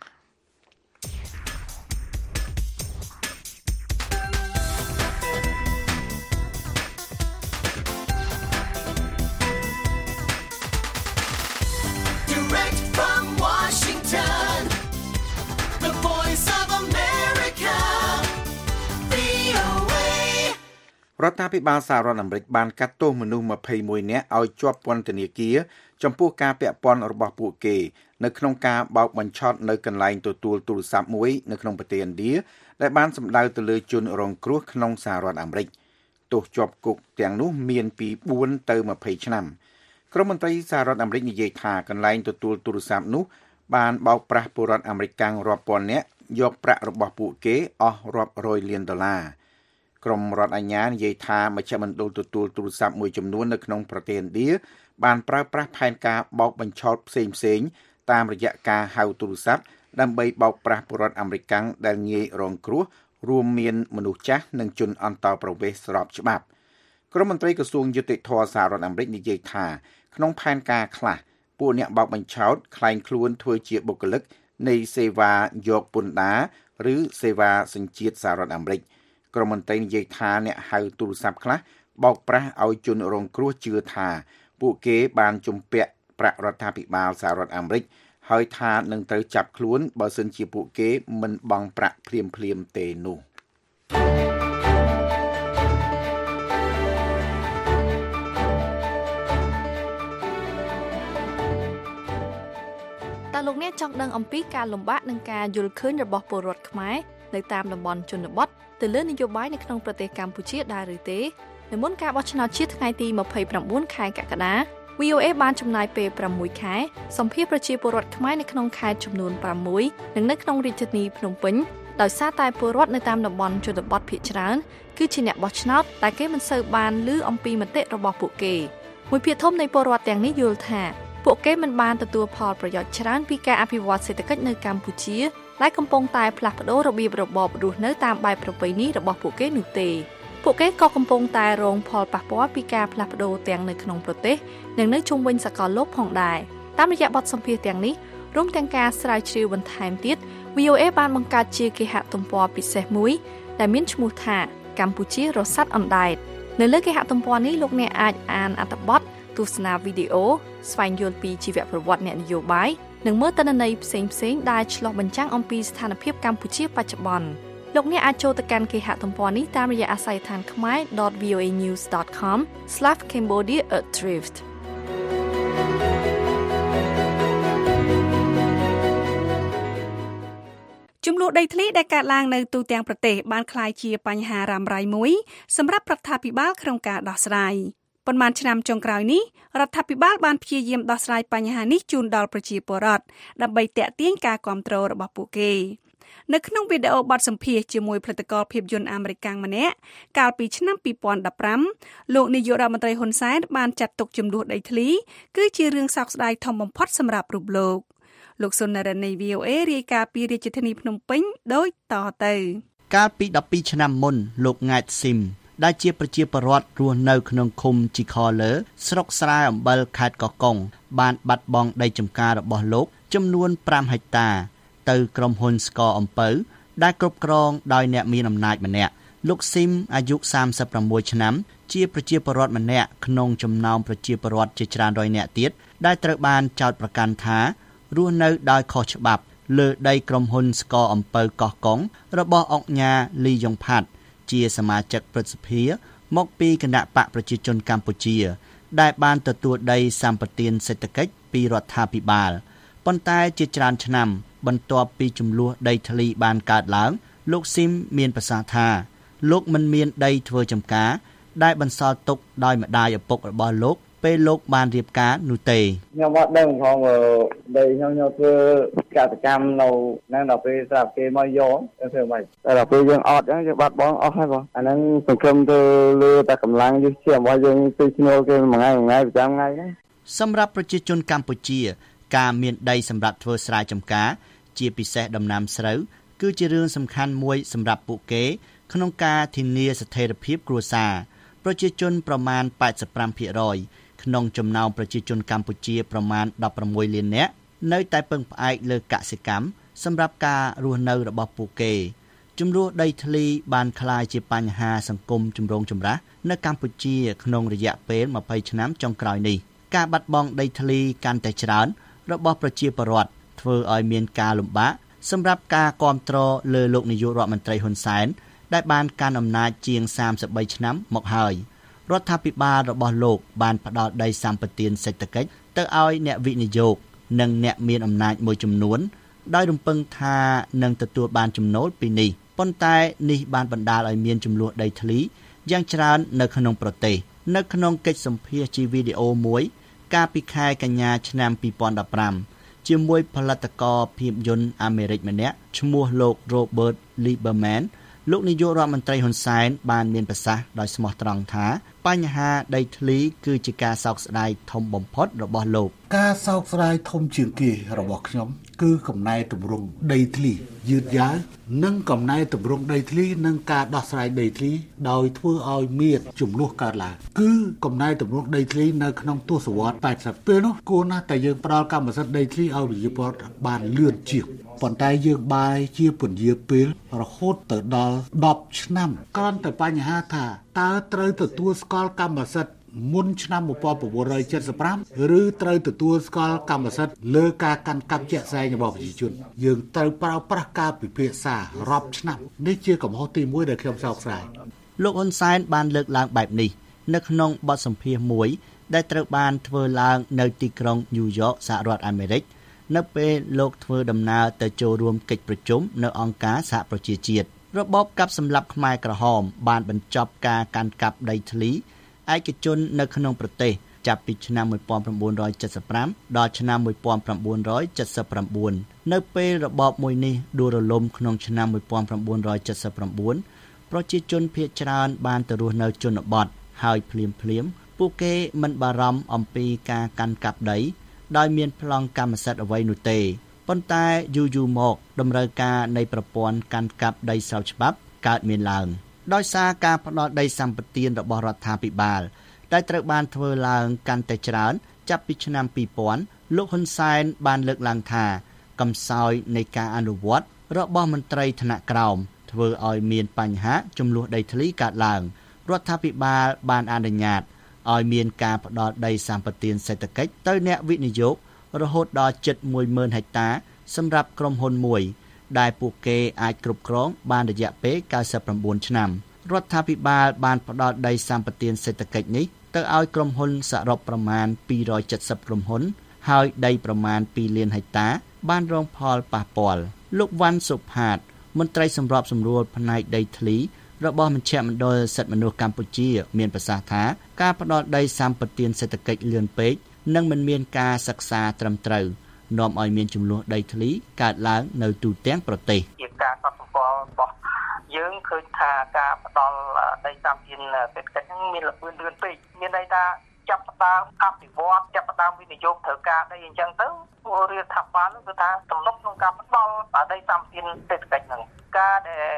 រដ្ឋាភិបាលសហរដ្ឋអាមេរិកបានកាត់ទោសមនុស្សម្ភៃមួយនាក់ឲ្យជាប់ពន្ធនាគារចំពោះការពាក់ព័ន្ធរបស់ពួកគេនៅក្នុងការបោកបញ្ឆោតនៅកន្លែងទទួលទូរស័ព្ទមួយនៅក្នុងប្រទេសឥណ្ឌាដែលបានសម្ដៅទៅលើជនរងគ្រោះក្នុងសហរដ្ឋអាមេរិកទោសជាប់គុកទាំងនោះមានពីបួនទៅម្ភៃឆ្នាំក្រមមន្ត្រីសហរដ្ឋអាមេរិកនិយាយថាកន្លែងទទួលទូរស័ព្ទនោះបានបោកប្រាស់ពលរដ្ឋអាមេរិករាប់ពាន់នាក់យកប្រាក់របស់ពួកគេអស់រាប់រយលានដុល្លារក្រមរដ្ឋអាជ្ញានិយាយថាមជ្ឈមណ្ឌលទទួលទូរស័ព្ទមួយចំនួននៅក្នុងប្រទេសឥណ្ឌាបានប្រើប្រាស់ផែនការបោកបញ្ឆោតផ្សេងៗតាមរយៈការហៅទូរស័ព្ទដើម្បីបោកប្រាស់ពលរដ្ឋអាមេរិកដែលងាយរងគ្រោះរួមមានមនុស្សចាស់និងជនអន្តោប្រវេសន៍ស្របច្បាប់ក្រមមន្ត្រីក្រសួងយុតិធម៌សហរដ្ឋអាមេរិកនិយាយថាក្នុងផែនការខ្លះពួកអ្នកបោកបញ្ឆោតក្លែងខ្លួនធ្វើជាបុគ្គលិកនៃសេវាយកពន្ធដារឬសេវាសញ្ជាតិសហរដ្ឋអាមេរិកក្រមមន្ត្រីនិយាយថាអ្នកហៅទូរស័ព្ទខ្លះបោកប្រាស់ឲ្យជនរងគ្រោះជឿថាពួកគេបានជំពាក់ប្រាក់រដ្ឋាភិបាលសហរដ្ឋអាមេរិកហើយថានឹងត្រូវចាប់ខ្លួនបើសិនជាពួកគេមិនបង់ប្រាក់ភ្លាមៗទេនោះតើលោកអ្នកចង់ដឹងអំពីការលំបាកនិងការយល់ឃើញរបស់ពលរដ្ឋខ្មែរនៅតាមតំបន់ជនបទទៅលើនយោបាយនៅក្នុងប្រទេសកម្ពុជាដែរឬទេនៅមុនការបោះឆ្នោតជាតិថ្ងៃទីម្ភៃប្រាំបួនខែកក្កដា វី អូ អេ បានចំណាយពេលប្រាំមួយខែសម្ភាសប្រជាពលរដ្ឋខ្មែរនៅក្នុងខេត្តចំនួនប្រាំមួយនិងនៅក្នុងរាជធានីភ្នំពេញដោយសារតែពលរដ្ឋនៅតាមតំបន់ជនបទភាគច្រើនគឺជាអ្នកបោះឆ្នោតតែគេមិនសូវបានឮអំពីមតិរបស់ពួកគេមួយភាគធំនៃពលរដ្ឋទាំងនេះយល់ថាពួកគេមិនបានទទួលផលប្រយោជន៍ច្រើនពីការអភិវឌ្ឍសេដ្ឋកិច្ចនៅកម្ពុជាដែលកំពុងតែផ្លាស់ប្ដូររបៀបរបបរស់នៅតាមបែបប្រពៃណីរបស់ពួកគេនោះទេពួកគេក៏កំពុងតែរងផលប៉ះពាល់ពីការផ្លាស់ប្ដូរទាំងនៅក្នុងប្រទេសនិងនៅជុំវិញសកលលោកផងដែរតាមរយៈបទសម្ភាសន៍ទាំងនេះរួមទាំងការស្រាវជ្រាវបន្ថែមទៀត វី អូ អេ បានបង្កើតជាគេហទំព័រពិសេសមួយដែលមានឈ្មោះថាកម្ពុជារស័ព្ទអណ្ដែតនៅលើគេហទំព័រនេះលោកអ្នកអាចអានអត្ថបទទស្សនាវីដេអូស្វែងយល់ពីជីវប្រវត្តិអ្នកនយោបាយនិងមើលទិន្នន័យផ្សេងៗដែលឆ្លុះបញ្ចាំងអំពីស្ថានភាពកម្ពុជាបច្ចុប្បន្នលោកអ្នកអាចចូលទៅកាន់គេហទំព័រនេះតាមរយៈអាស័យដ្ឋានខ្មែរ ដត វី អូ អេ ញូស ដត ខម ស្លាស ខេមបូឌី អឺ ឌ្រីហ្វចំនួនដីធ្លីដែលកើតឡើងនៅទូទាំងប្រទេសបានក្លាយជាបញ្ហារ៉ាំរ៉ៃមួយសម្រាប់រដ្ឋាភិបាលក្នុងការដោះស្រាយប៉ុន្មានឆ្នាំចុងក្រោយនេះរដ្ឋាភិបាលបានព្យាយាមដោះស្រាយបញ្ហានេះជូនដល់ប្រជាពលរដ្ឋដើម្បីទាក់ទាញការគាំទ្ររបស់ពួកគេនៅក្នុងវីដេអូបទសម្ភាសន៍ជាមួយផលិតករភាពយន្តអាមេរិកម្នាក់កាលពីឆ្នាំពីរពាន់ដប់ប្រាំលោកនាយករដ្ឋមន្ត្រីហ៊ុនសែនបានចាត់ទុកចំនួនដីធ្លីគឺជារឿងសោកស្ដាយធំបំផុតសម្រាប់រូបលោកលោកសុននរណី វី អូ អេ រាយការណ៍ពីរាជធានីភ្នំពេញដូចតទៅកាលពីដប់ពីរឆ្នាំមុនលោកង៉ែតស៊ីមដែលជាប្រជាពលរដ្ឋរស់នៅក្នុងឃុំជីខលើស្រុកស្រែអំបិលខេត្តកោះកុងបានបាត់បង់ដីចម្ការរបស់លោកចំនួន5ហិកតាទៅក្រុមហ៊ុនស្ករអំពៅដែលគ្រប់គ្រងដោយអ្នកមានអំណាចម្នាក់លោកស៊ីមអាយុសាមសិបប្រាំមួយឆ្នាំជាប្រជាពលរដ្ឋម្នាក់ក្នុងចំណោមប្រជាពលរដ្ឋជាច្រើនរយនាក់ទៀតដែលត្រូវបានចោទប្រកាន់ថារស់នៅដោយខុសច្បាប់លើដីក្រុមហ៊ុនស្ករអំពៅកោះកុងរបស់អង្គញាលីយ៉ុងផាត់ជាសមាជិកព្រឹទ្ធសភាមកពីគណៈបកប្រជាជនកម្ពុជាដែលបានទទួលដីសម្បត្តិសេដ្ឋកិច្ចពីរដ្ឋាភិបាលប៉ុន្តែជាច្រើនឆ្នាំបន្ទាប់ពីចំនួនដីធ្លីបានកើតឡើងលោកស៊ីមមានប្រសាសន៍ថាលោកមិនមានដីធ្វើចម្ការដែលបន្សល់ទុកដោយម្ដាយឪពុករបស់លោកពេលលោកបានរៀបការនោះទេខ្ញុំអត់ដឹងផងដីខ្ញុំខ្ញុំធ្វើកសិកម្មនៅហ្នឹងដល់ពេលស្រាប់គេមកយកទៅធ្វើម៉េចតែដល់ពេលយើងអត់អញ្ចឹងយើងបាត់បង់អស់ហើយបងអាហ្នឹងសង្ឃឹមទៅលើតែកម្លាំងយុទ្ធជារបស់យើងទៅឈ្នួលគេមួយថ្ងៃមួយថ្ងៃប្រចាំថ្ងៃហ្នឹងសម្រាប់ប្រជាជនកម្ពុជាការមានដីសម្រាប់ធ្វើស្រែចម្ការជាពិសេសដំណាំស្រូវគឺជារឿងសំខាន់មួយសម្រាប់ពួកគេក្នុងការធានាស្ថិរភាពគ្រួសារប្រជាជនប្រមាណแปดสิบห้าភាគរយក្នុងចំណោមប្រជាជនកម្ពុជាប្រមាណដប់ប្រាំមួយលាននាក់នៅតែពឹងផ្អែកលើកសិកម្មសម្រាប់ការរស់នៅរបស់ពួកគេចំនួនដីធ្លីបានក្លាយជាបញ្ហាសង្គមចម្រូងចម្រាសនៅកម្ពុជាក្នុងរយៈពេលยี่สิบឆ្នាំចុងក្រោយនេះការបាត់បង់ដីធ្លីកាន់តែច្រើនរបស់ប្រជាពលរដ្ឋធ្វើឲ្យមានការលំបាកសម្រាប់ការគាំទ្រលើលោកនាយករដ្ឋមន្ត្រីហ៊ុនសែនដែលបានកាន់អំណាចជាងសាមសិបបីឆ្នាំមកហើយរដ្ឋាភិបាលរបស់លោកបានផ្ដល់ដីសម្បត្តិសេដ្ឋកិច្ចទៅឲ្យអ្នកវិនិយោគនិងអ្នកមានអំណាចមួយចំនួនដោយរំពឹងថានឹងទទួលបានចំណូលពីនេះប៉ុន្តែនេះបានបណ្ដាលឲ្យមានចំនួនដីធ្លីយ៉ាងច្រើននៅក្នុងប្រទេសនៅក្នុងកិច្ចសម្ភាសន៍ជាវីដេអូមួយកាលពីខែកញ្ញាឆ្នាំยี่สิบสิบห้าជាមួយផលិតករភាពយន្តអាមេរិកម្នាក់ឈ្មោះលោក Robert Lieberman លោកនាយករដ្ឋមន្ត្រីហ៊ុនសែនបានមានប្រសាសន៍ដោយស្មោះត្រង់ថាបញ្ហាដីធ្លីគឺជាការសោកស្ដាយធំបំផុតរបស់លោកការសោកស្ដាយធំជាងគេរបស់ខ្ញុំគឺកំណែទម្រង់ដីធ្លីយឺតយ៉ាវនិងកំណែទម្រង់ដីធ្លីនិងការដោះស្រាយដីធ្លីដោយធ្វើឲ្យមានចំនួនកើតឡើងគឺកំណែទម្រង់ដីធ្លីនៅក្នុងទសវត្សរ៍แปดสิบពេលនោះគួរណាស់តែយើងផ្ដល់កម្មសិទ្ធិដីធ្លីឲ្យប្រជាពលរដ្ឋបានលឿនជាងប៉ុន្តែយើងបាយជាពន្យាពេលរហូតទៅដល់ដប់ឆ្នាំគ្រាន់តែបញ្ហាថាតើត្រូវទទួលស្គាល់កម្មសិទ្ធិមុនឆ្នាំnineteen seventy-fiveឬត្រូវទទួលស្គាល់កម្មសិទ្ធិលើការកាន់កាប់ជាក់ស្ដែងរបស់ប្រជាជនយើងត្រូវប្រើប្រាស់ការពិភាក្សារាប់ឆ្នាំនេះជាកំហុសទីមួយដែលខ្ញុំសោកស្ដាយលោកហ៊ុនសែនបានលើកឡើងបែបនេះនៅក្នុងបទសម្ភាសន៍មួយដែលត្រូវបានធ្វើឡើងនៅទីក្រុងញូវយ៉កសហរដ្ឋអាមេរិកនៅពេលលោកធ្វើដំណើរទៅចូលរួមកិច្ចប្រជុំនៅអង្គការសហប្រជាជាតិរបបកាប់សម្លាប់ខ្មែរក្រហមបានបញ្ចប់ការកាន់កាប់ដីធ្លីឯកជននៅក្នុងប្រទេសចាប់ពីឆ្នាំnineteen seventy-fiveដល់ឆ្នាំnineteen seventy-nineនៅពេលរបបមួយនេះដួលរលំក្នុងឆ្នាំnineteen seventy-nineប្រជាជនភាគច្រើនបានទៅរស់នៅជនបទហើយភ្លាមភ្លាមពួកគេមិនបារម្ភអំពីការកាន់កាប់ដីដោយមានប្លង់កម្មសិទ្ធិអ្វីនោះទេប៉ុន្តែយូរយូរមកតម្រូវការនៃប្រព័ន្ធកាន់កាប់ដីស្របច្បាប់កើតមានឡើងដោយសារការផ្ដល់ដីសម្បត្តិរបស់រដ្ឋាភិបាលដែលត្រូវបានធ្វើឡើងកាន់តែច្រើនចាប់ពីឆ្នាំtwo thousandលោកហ៊ុនសែនបានលើកឡើងថាកំសោយនៃការអនុវត្តរបស់មន្ត្រីថ្នាក់ក្រោមធ្វើឲ្យមានបញ្ហាចំនួនដីធ្លីកើតឡើងរដ្ឋាភិបាលបានអនុញ្ញាតឲ្យមានការផ្ដល់ដីសម្បត្តិសេដ្ឋកិច្ចទៅអ្នកវិនិយោគរហូតដល់ជិតoneម៉ឺនហិកតាសម្រាប់ក្រុមហ៊ុនមួយដែលពួកគេអាចគ្រប់គ្រងបានរយៈពេលninety-nineឆ្នាំរដ្ឋាភិបាលបានផ្ដល់ដីសម្បត្តិសេដ្ឋកិច្ចនេះទៅឲ្យក្រុមហ៊ុនសរុបប្រមាណtwo hundred seventyក្រុមហ៊ុនហើយដីប្រមាណtwoលានហិកតាបានរងផលប៉ះពាល់លោកវ៉ាន់សុផាតមន្ត្រីសម្របសម្រួលផ្នែកដីធ្លីរបស់មជ្ឈមណ្ឌលសិទ្ធិមនុស្សកម្ពុជាមានប្រសាសន៍ថាការផ្ដល់ដីសម្បត្តិសេដ្ឋកិច្ចលឿនពេកនិងមិនមានការសិក្សាត្រឹមត្រូវនាំឲ្យមានចំនួនដីធ្លីកើតឡើងនៅទូទាំងប្រទេសជាការកត់សម្គាល់របស់យើងឃើញថាការផ្ដល់ដីសម្បត្តិសេដ្ឋកិច្ចហ្នឹងមានលឿនលឿនពេកមានន័យថាចាប់ផ្ដើមអភិវឌ្ឍចាប់ផ្ដើមវិនិយោគត្រូវការដីអញ្ចឹងទៅរដ្ឋាភិបាលគឺថាទំនុកក្នុងការផ្ដល់ដីសម្បត្តិសេដ្ឋកិច្ចហ្នឹងការដែល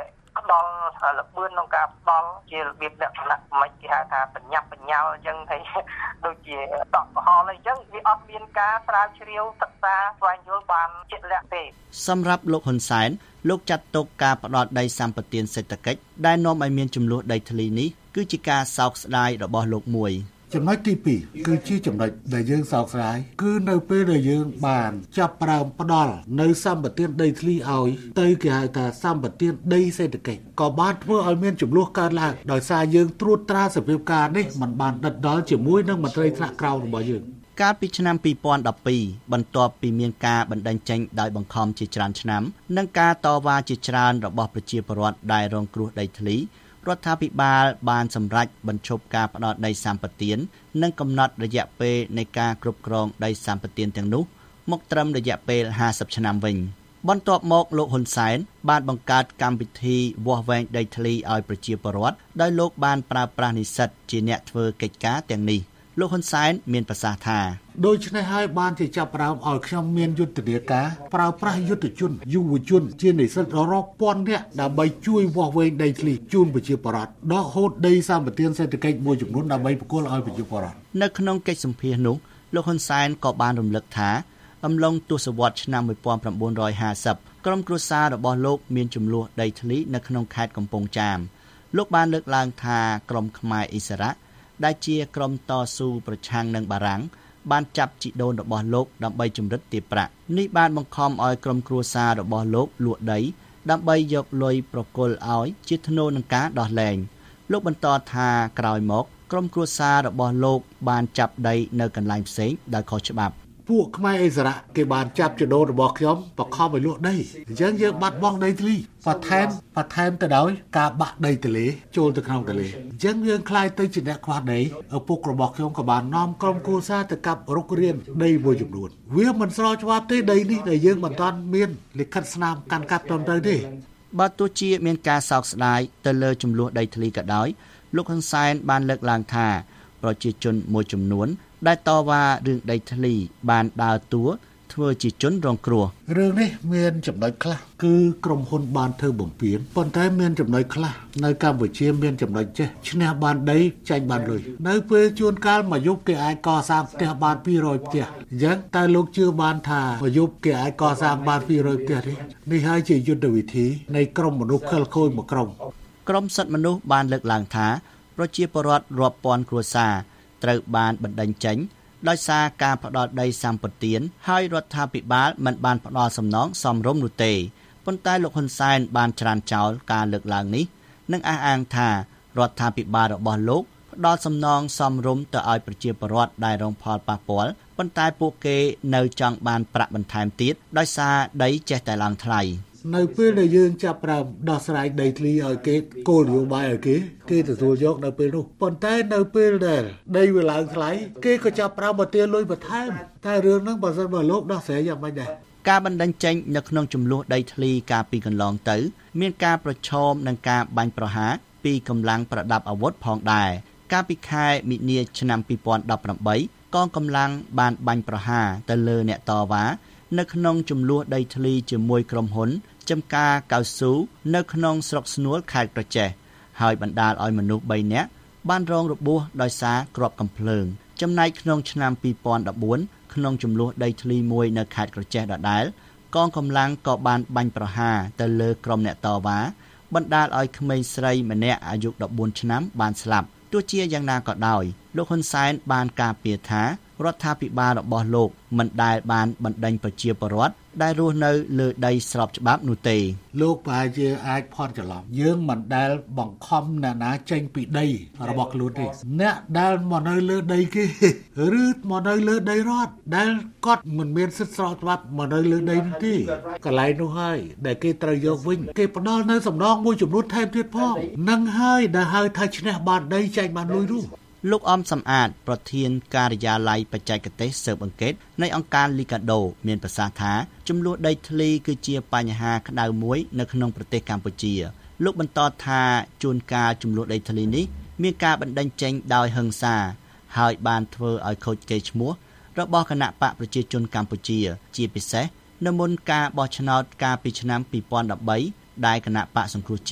ផ្ដល់លបឿនក្នុងការផ្ដល់ជារបៀបលក្ខណៈមិនគេហៅថាបញ្ញាប់បញ្ញាល់អញ្ចឹងហើយដូចជាតក់កុហលអីចឹងវាអត់មានការស្រាវជ្រាវសិក្សាស្វែងយល់បានជាក់លាក់ទេសម្រាប់លោកហ៊ុនសែនលោកចាត់ទុកការផ្ដល់ដីសម្បត្តិសេដ្ឋកិច្ចដែលនាំឲ្យមានចំនួនដីធ្លីនេះគឺជាការសោកស្ដាយរបស់លោកមួយចំណុចទីពីរគឺជាចំណុចដែលយើងសោកស្ដាយគឺនៅពេលដែលយើងបានចាប់ផ្ដើមផ្ដល់នៅសម្បត្តិដីធ្លីឲ្យទៅគេហៅថាសម្បត្តិដីសេដ្ឋកិច្ចក៏បានធ្វើឲ្យមានចំនួនកើតឡើងដោយសារយើងត្រួតត្រាសភាពការនេះมันបានដិតដល់ជាមួយនឹងមន្ត្រីថ្នាក់ក្រោមរបស់យើងកាលពីឆ្នាំពីរពាន់ដប់ពីរបន្ទាប់ពីមានការបណ្តេញចេញដោយបង្ខំជាច្រើនឆ្នាំនិងការតវ៉ាជាច្រើនរបស់ប្រជាពលរដ្ឋដែលរងគ្រោះដីធ្លីរដ្ឋាភិបាលបានសម្រេចបញ្ឈប់ការផ្តល់ដីសម្បត្តិនិងកំណត់រយៈពេលនៃការគ្រប់គ្រងដីសម្បត្តិទាំងនោះមកត្រឹមរយៈពេលห้าสิบឆ្នាំវិញបន្ទាប់មកលោកហ៊ុនសែនបានបង្កើតកម្មវិធីវាស់វែងដីធ្លីឲ្យប្រជាពលរដ្ឋដោយលោកបានប្រើប្រាស់និស្សិតជាអ្នកធ្វើកិច្ចការទាំងនេះលោកហ៊ុនសែនមានប្រសាសន៍ថាដូច្នេះហើយបានជាចាប់ផ្ដើមឲ្យខ្ញុំមានយុទ្ធនាការប្រើប្រាស់យុទ្ធជនយុវជនជានិស្សិតរាប់ពាន់នាក់ដើម្បីជួយវាស់វែងដីធ្លីជូនប្រជាពលរដ្ឋដកហូតដីសម្បត្តិសេដ្ឋកិច្ចមួយចំនួនដើម្បីប្រគល់ឲ្យប្រជាពលរដ្ឋនៅក្នុងកិច្ចសម្ភាសន៍នោះលោកហ៊ុនសែនក៏បានរំលឹកថាអំឡុងទសវត្សរ៍ឆ្នាំmột nghìn chín trămห้าสิบក្រុមគ្រួសាររបស់លោកមានចំនួនដីធ្លីនៅក្នុងខេត្តកំពង់ចាមលោកបានលើកឡើងថាក្រុមខ្មែរអិសរាជដែលជាក្រុមតស៊ូប្រឆាំងនឹងបារាំងបានចាប់ជីដូនរបស់លោកដើម្បីជំរិតទារប្រាក់នេះបានបង្ខំឲ្យក្រុមគ្រួសាររបស់លោកលក់ដីដើម្បីយកលុយប្រគល់ឲ្យជាថ្នូរនឹងការដោះលែងលោកបន្តថាក្រោយមកក្រុមគ្រួសាររបស់លោកបានចាប់ដីនៅកន្លែងផ្សេងដោយខុសច្បាប់ពួកខ្មែរអិសរាជគេបានចាប់ជីដូនរបស់ខ្ញុំបខំឲ្យលក់ដីអញ្ចឹងយើងបាត់បង់ដីធ្លីបន្ថែមបន្ថែមទៅដោយការបាក់ដីទន្លេចូលទៅក្នុងទន្លេអញ្ចឹងយើងខ្លាយទៅជាអ្នកខ្វះដីឪពុករបស់ខ្ញុំក៏បាននាំក្រុមគ្រួសារទៅកាប់រុករានដីមួយចំនួនវាមិនស្របច្បាប់ទេដីនេះដែលយើងមិនទាន់មានលិខិតស្នាមកាន់កាប់ត្រឹមត្រូវទេបើទោះជាមានការសោកស្ដាយទៅលើចំនួនដីធ្លីក៏ដោយលោកហ៊ុនសែនបានលើកឡើងថាប្រជាជនមួយចំនួនដែលតវ៉ារឿងដីធ្លីបានដើរតួធ្វើជាជនរងគ្រោះរឿងនេះមានចំណុចខ្លះគឺក្រុមហ៊ុនបានធ្វើបំពេញប៉ុន្តែមានចំណុចខ្លះនៅកម្ពុជាមានចំណុចចេះឈ្នះបានដីចាញ់បានលុយនៅពេលជួនកាលមួយយប់គេអាចកសាងផ្ទះបានពីរយផ្ទះអញ្ចឹងតើលោកជឿបានថាមួយយប់គេអាចកសាងបានពីរយផ្ទះទេនេះហើយជាយុទ្ធវិធីនៃក្រុមមនុស្សខិលខូចមួយក្រុមក្រុមសិទ្ធិមនុស្សបានលើកឡើងថាប្រជាពលរដ្ឋរាប់ពាន់គ្រួសារត្រូវបានបណ្តេញចេញដោយសារការផ្ដោតដីសម្បត្តិហើយរដ្ឋាភិបាលមិនបានផ្ដល់សំណងសមរម្យនោះទេប៉ុន្តែលោកហ៊ុនសែនបានច្រានចោលការលើកឡើងនេះនិងអះអាងថារដ្ឋាភិបាលរបស់លោកផ្ដល់សំណងសមរម្យទៅឲ្យប្រជាពលរដ្ឋដែលរងផលប៉ះពាល់ប៉ុន្តែពួកគេនៅចង់បានប្រាក់បន្ថែមទៀតដោយសារដីចេះតែឡើងថ្លៃនៅពេលដែលយើងចាប់ផ្ដើមដោះស្រាយដីធ្លីឲ្យគេគោលនយោបាយឲ្យគេគេទទួលយកនៅពេលនោះប៉ុន្តែនៅពេលដែលដីវាឡើងថ្លៃគេក៏ចាប់ផ្ដើមមកទារលុយបន្ថែមតែរឿងហ្នឹងបើសិនបើលោកដោះស្រាយយ៉ាងម៉េចដែរការបណ្តេញចេញនៅក្នុងចំនួនដីធ្លីកាលពីកន្លងទៅមានការប្រឈមនឹងការបាញ់ប្រហារពីកម្លាំងប្រដាប់អាវុធផងដែរកាលពីខែមិនិនាឆ្នាំពីរពាន់ដប់ប្រាំបីកងកម្លាំងបានបាញ់ប្រហារទៅលើអ្នកតវ៉ានៅក្នុងចំនួនដីធ្លីជាមួយក្រុមហ៊ុនចំការកៅស៊ូនៅក្នុងស្រុកស្នួលខេត្តក្រចេះហើយបណ្ដាលឲ្យមនុស្សបីនាក់បានរងរបួសដោយសារគ្រាប់កាំភ្លើងចំណែកក្នុងឆ្នាំពីរពាន់ដប់បួនក្នុងចំនួនដីធ្លីមួយនៅខេត្តក្រចេះដដែលកងកម្លាំងក៏បានបាញ់ប្រហារទៅលើក្រុមអ្នកតវ៉ាបណ្ដាលឲ្យក្មេងស្រីម្នាក់អាយុដប់បួនឆ្នាំបានស្លាប់ទោះជាយ៉ាងណាក៏ដោយលោកហ៊ុនសែនបានការពារថារដ្ឋាភិបាលរបស់លោកមិនដែលបានបណ្ដេញប្រជាពលរដ្ឋដែលរស់នៅលើដីស្របច្បាប់នោះទេលោកប្រហែលជាអាចផន់ច្រឡំយើងមិនដែលបង្ខំអ្នកណាចេញពីដីរបស់ខ្លួនទេអ្នកដែលមកនៅលើដីគេឬមកនៅលើដីរដ្ឋដែលគាត់មិនមានសិទ្ធិស្របច្បាប់មកនៅលើដីនោះទេកន្លែងនោះហើយដែលគេត្រូវយកវិញគេផ្ដល់នៅសំណងមួយចំនួនថែមទៀតផងនឹងហើយដែលហៅថាឈ្នះបានដីចាញ់បានលុយនោះលោកអំសំអាតប្រធានការិយាល័យបច្ចេកទេសស៊ើបអង្កេតនៃអង្គការ Liga do មានប្រសាសន៍ថាចំនួនដីធ្លីគឺជាបញ្ហាក្តៅមួយនៅក្នុងប្រទេសកម្ពុជាលោកបន្តថាជួនកាលចំនួនដីធ្លីនេះមានការបណ្តេញចេញដោយហិង្សាហើយបានធ្វើឲ្យខូចកេរ្តិ៍ឈ្មោះរបស់គណៈបកប្រជាជនកម្ពុជាជាពិសេសនៅមុនការបោះឆ្នោតកាលពីឆ្នាំពីរពាន់ដប់បីដែលគណៈបកសង្គ្រោះជាតិ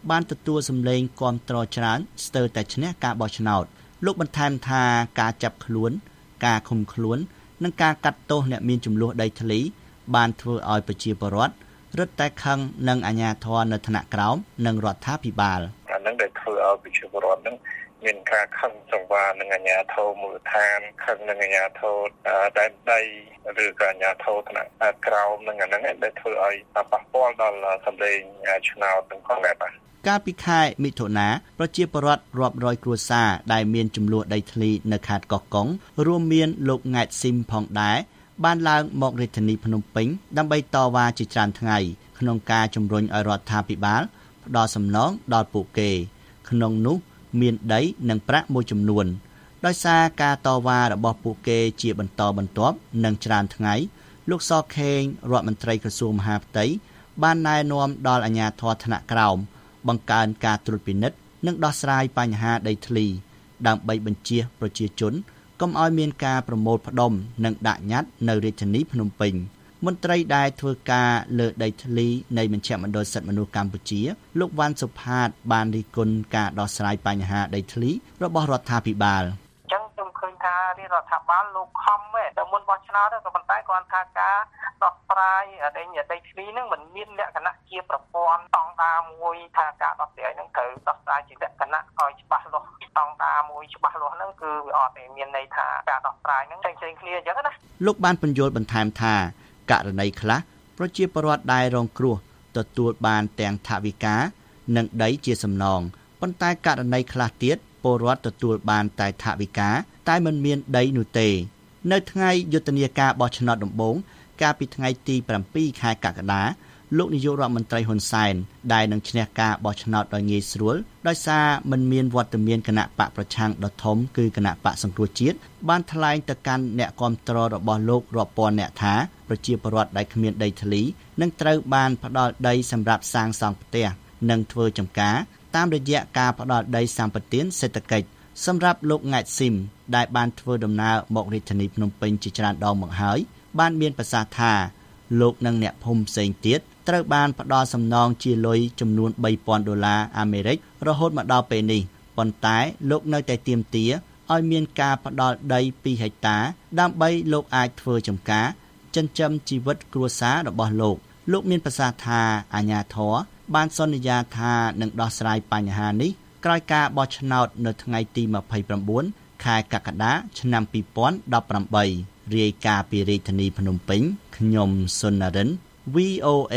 បានទទួលសម្លេងគាំទ្រច្រើនស្ទើរតែឈ្នះការបោះឆ្នោតលោកបន្ថែមថាការចាប់ខ្លួនការឃុំខ្លួននិងការកាត់ទោសអ្នកមានចំនួនដីធ្លីបានធ្វើឲ្យប្រជាពលរដ្ឋរឹតតែខឹងនឹងអាជ្ញាធរនៅថ្នាក់ក្រោមនិងរដ្ឋាភិបាលអានឹងដែលធ្វើឲ្យប្រជាពលរដ្ឋនឹងមានការខឹងសង្វារនឹងអាជ្ញាធរមូលដ្ឋានខឹងនឹងអាជ្ញាធរដែនដីឬក៏អាជ្ញាធរថ្នាក់ក្រោមនឹងអានឹងដែលធ្វើឲ្យប៉ះពាល់ដល់សម្លេងឆ្នោតទាំងផងដែរបាទកាលពីខែមិថុនាប្រជាពលរដ្ឋរាប់រយគ្រួសារដែលមានចំនួនដីធ្លីនៅខេត្តកោះកុងរួមមានលោកង៉ែតស៊ីមផងដែរបានឡើងមករាជធានីភ្នំពេញដើម្បីតវ៉ាជាច្រើនថ្ងៃក្នុងការជំរុញឲ្យរដ្ឋាភិបាលផ្ដល់សំណងដល់ពួកគេក្នុងនោះមានដីនិងប្រាក់មួយចំនួនដោយសារការតវ៉ារបស់ពួកគេជាបន្តបន្ទាប់និងច្រើនថ្ងៃលោកសខេងរដ្ឋមន្ត្រីក្រសួងមហាផ្ទៃបានណែនាំដល់អាជ្ញាធរថ្នាក់ក្រោមបង្កើនការត្រួតពិនិត្យនិងដោះស្រាយបញ្ហាដីធ្លីដើម្បីបញ្ជាប្រជាជនកុំឲ្យមានការប្រមូលផ្ដុំនិងដាក់ញត្តិនៅរាជធានីភ្នំពេញមន្ត្រីដែលធ្វើការលើដីធ្លីនៃមជ្ឈមណ្ឌលសិទ្ធិមនុស្សកម្ពុជាលោកវ៉ាន់សុផាតបានរិះគន់ការដោះស្រាយបញ្ហាដីធ្លីរបស់រដ្ឋាភិបាលចឹងខ្ញុំឃើញថារាជរដ្ឋាភិបាលលោកខំទេតែមុនបោះឆ្នោតក៏ប៉ុន្តែគាត់ថាការដោះស្រាយដីដីធ្លីហ្នឹងមិនមានលក្ខណៈជាប្រព័ន្ធស្តង់ដារមួយថាការដោះស្រាយហ្នឹងត្រូវដោះស្រាយជាលក្ខណៈឲ្យច្បាស់លាស់ស្តង់ដារមួយច្បាស់លាស់ហ្នឹងគឺវាអត់ទេមានន័យថាការដោះស្រាយហ្នឹងតែផ្សេងគ្នាអញ្ចឹងណាលោកបានបញ្យល់បន្ថែមថាករណីខ្លះប្រជាពលរដ្ឋដែលរងគ្រោះទទួលបានទាំងថវិកានិងដីជាសំណងប៉ុន្តែករណីខ្លះទៀតពលរដ្ឋទទួលបានតែថវិកាតែមិនមានដីនោះទេនៅថ្ងៃយុទ្ធនាការបោះឆ្នោតដំបូងកាលពីថ្ងៃទី7ខែកក្កដាលោកនាយករដ្ឋមន្ត្រីហ៊ុនសែនដែលនឹងឈ្នះការបោះឆ្នោតដោយងាយស្រួលដោយសារមិនមានវត្តមានគណៈបកប្រឆាំងដ៏ធំគឺគណៈបកសង្គ្រោះជាតិបានថ្លែងទៅកាន់អ្នកគាំទ្ររបស់លោករាប់ពាន់អ្នកថាប្រជាពលរដ្ឋដែលគ្មានដីធ្លីនឹងត្រូវបានផ្ដល់ដីសម្រាប់សាងសង់ផ្ទះនិងធ្វើចម្ការតាមរយៈការផ្ដល់ដីសម្បទានសេដ្ឋកិច្ចសម្រាប់លោកង៉ែតស៊ីមដែលបានធ្វើដំណើរមករាជធានីភ្នំពេញជាច្រើនដងមកហើយបានមានប្រសាសន៍ថាលោកនិងអ្នកភូមិផ្សេងទៀតត្រូវបានផ្ដល់សំណងជាលុយចំនួនបីពាន់ដុល្លារអាមេរិករហូតមកដល់ពេលនេះប៉ុន្តែលោកនៅតែទាមទារឲ្យមានការផ្ដល់ដីពីរហិកតាដើម្បីលោកអាចធ្វើចម្ការចិញ្ចឹមជីវិតគ្រួសាររបស់លោកលោកមានប្រសាសន៍ថាអាជ្ញាធរបានសន្យាថានឹងដោះស្រាយបញ្ហានេះក្រោយការបោះឆ្នោតនៅថ្ងៃទី29ខែកក្កដាឆ្នាំពីរពាន់ដប់ប្រាំបីរាយការណ៍ពីរាជធានីភ្នំពេញខ្ញុំសុននរិន វី អូ เอ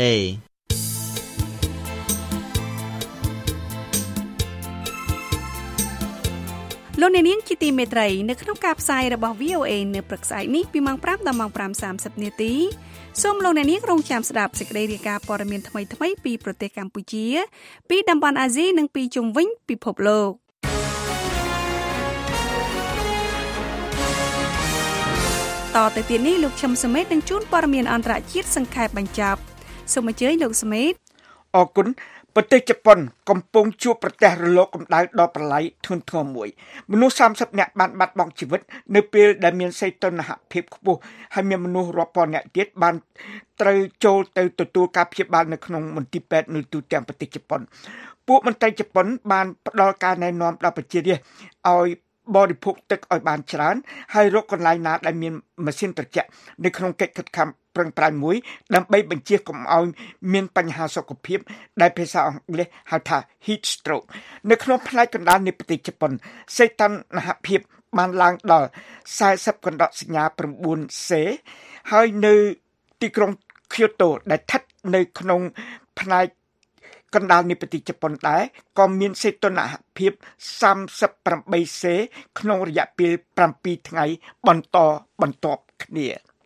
លោកអ្នកនាងជាទីមេត្រីនៅក្នុងការផ្សាយរបស់ វី អូ เอ នៅព្រឹកស្អែកនេះពីម៉ោងប្រាំដល់ម៉ោងប្រាំសាមសិបនាទីសូមលោកអ្នកនាងរងចាំស្ដាប់សេចក្តីរាយការណ៍ព័ត៌មានថ្មីៗពីប្រទេសកម្ពុជាពីតំបន់អាស៊ីនិងពីជុំវិញពិភពលោកតទៅទៀតនេះលោកឈឹមសមេតនឹងជួនព័ត៌មានអន្តរជាតិសង្ខេបបញ្ចប់សូមអញ្ជើញលោកសមេតអរគុណប្រទេសជប៉ុនកំពុងជួបប្រទះរលកកម្ដៅដ៏ប្រឡាយធ្ងន់ធ្ងរមួយមនុស្សសាមសិបនាក់បានបាត់បង់ជីវិតនៅពេលដែលមានសីតុណ្ហភាពខ្ពស់ហើយមានមនុស្សរាប់ពាន់នាក់ទៀតបានត្រូវចូលទៅទទួលការព្យាបាលនៅក្នុងមន្ទីរពេទ្យនៅទូទាំងប្រទេសជប៉ុនពួកមន្ត្រីជប៉ុនបានផ្ដល់ការណែនាំដល់ប្រជារាស្ត្រឲ្យបរិភោគទឹកឲ្យបានច្រើនហើយរកកន្លែងណាដែលមានម៉ាស៊ីនត្រជាក់នៅក្នុងកិច្ចខិតខំប្រឹងប្រែងមួយដើម្បីបញ្ជៀសកុំឲ្យមានបញ្ហាសុខភាពដែលភាសាអង់គ្លេសហៅថា heat stroke នៅក្នុងផ្នែកកណ្ដាលនៃប្រទេសជប៉ុនសីតុណ្ហភាពបានឡើងដល់សែសិបកណ្ដកសញ្ញាប្រាំបួនសេហើយនៅទីក្រុងឃ្យូតូដែលស្ថិតនៅក្នុងផ្នែកកណ្ដាលនៃប្រទេសជប៉ុនដែរក៏មានសីតុណ្ហភាពសាមសិបប្រាំបីសេក្នុងរយៈពេលប្រាំពីរថ្ងៃបន្តបន្ទាប់គ្នា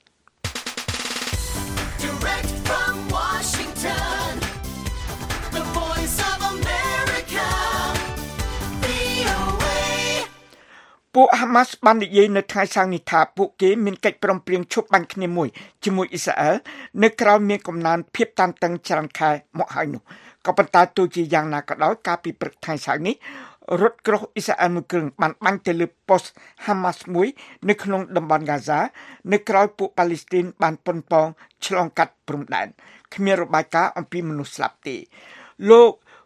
Direct from Washington, the voice of America, វី អូ เอពួក Hamas បាននិយាយនៅថ្ងៃសៅរ៍នេះថាពួកគេមានកិច្ចព្រមព្រៀងឈប់បាញ់គ្នាមួយជាមួយអ៊ីស្រាអែលនៅក្រៅមានកំណើនភាពតានតឹងច្រើនខែមកហើយនោះក៏ប៉ុន្តែទោះជាយ៉ាងណាក៏ដោយកាលពីព្រឹកថ្ងៃសៅរ៍នេះរថក្រោះអ៊ីស្រាអែលមួយគ្រឿងបានបាញ់ទៅលើប៉ុស្តិ៍ Hamas មួយនៅក្នុងតំបន់ Gaza នៅក្រៅពួកប៉ាឡេស្ទីនបានប៉ុនប៉ងឆ្លងកាត់ព្រំដែនគ្មានរបាយការណ៍អំពីមនុស្សស្លាប់ទេលោក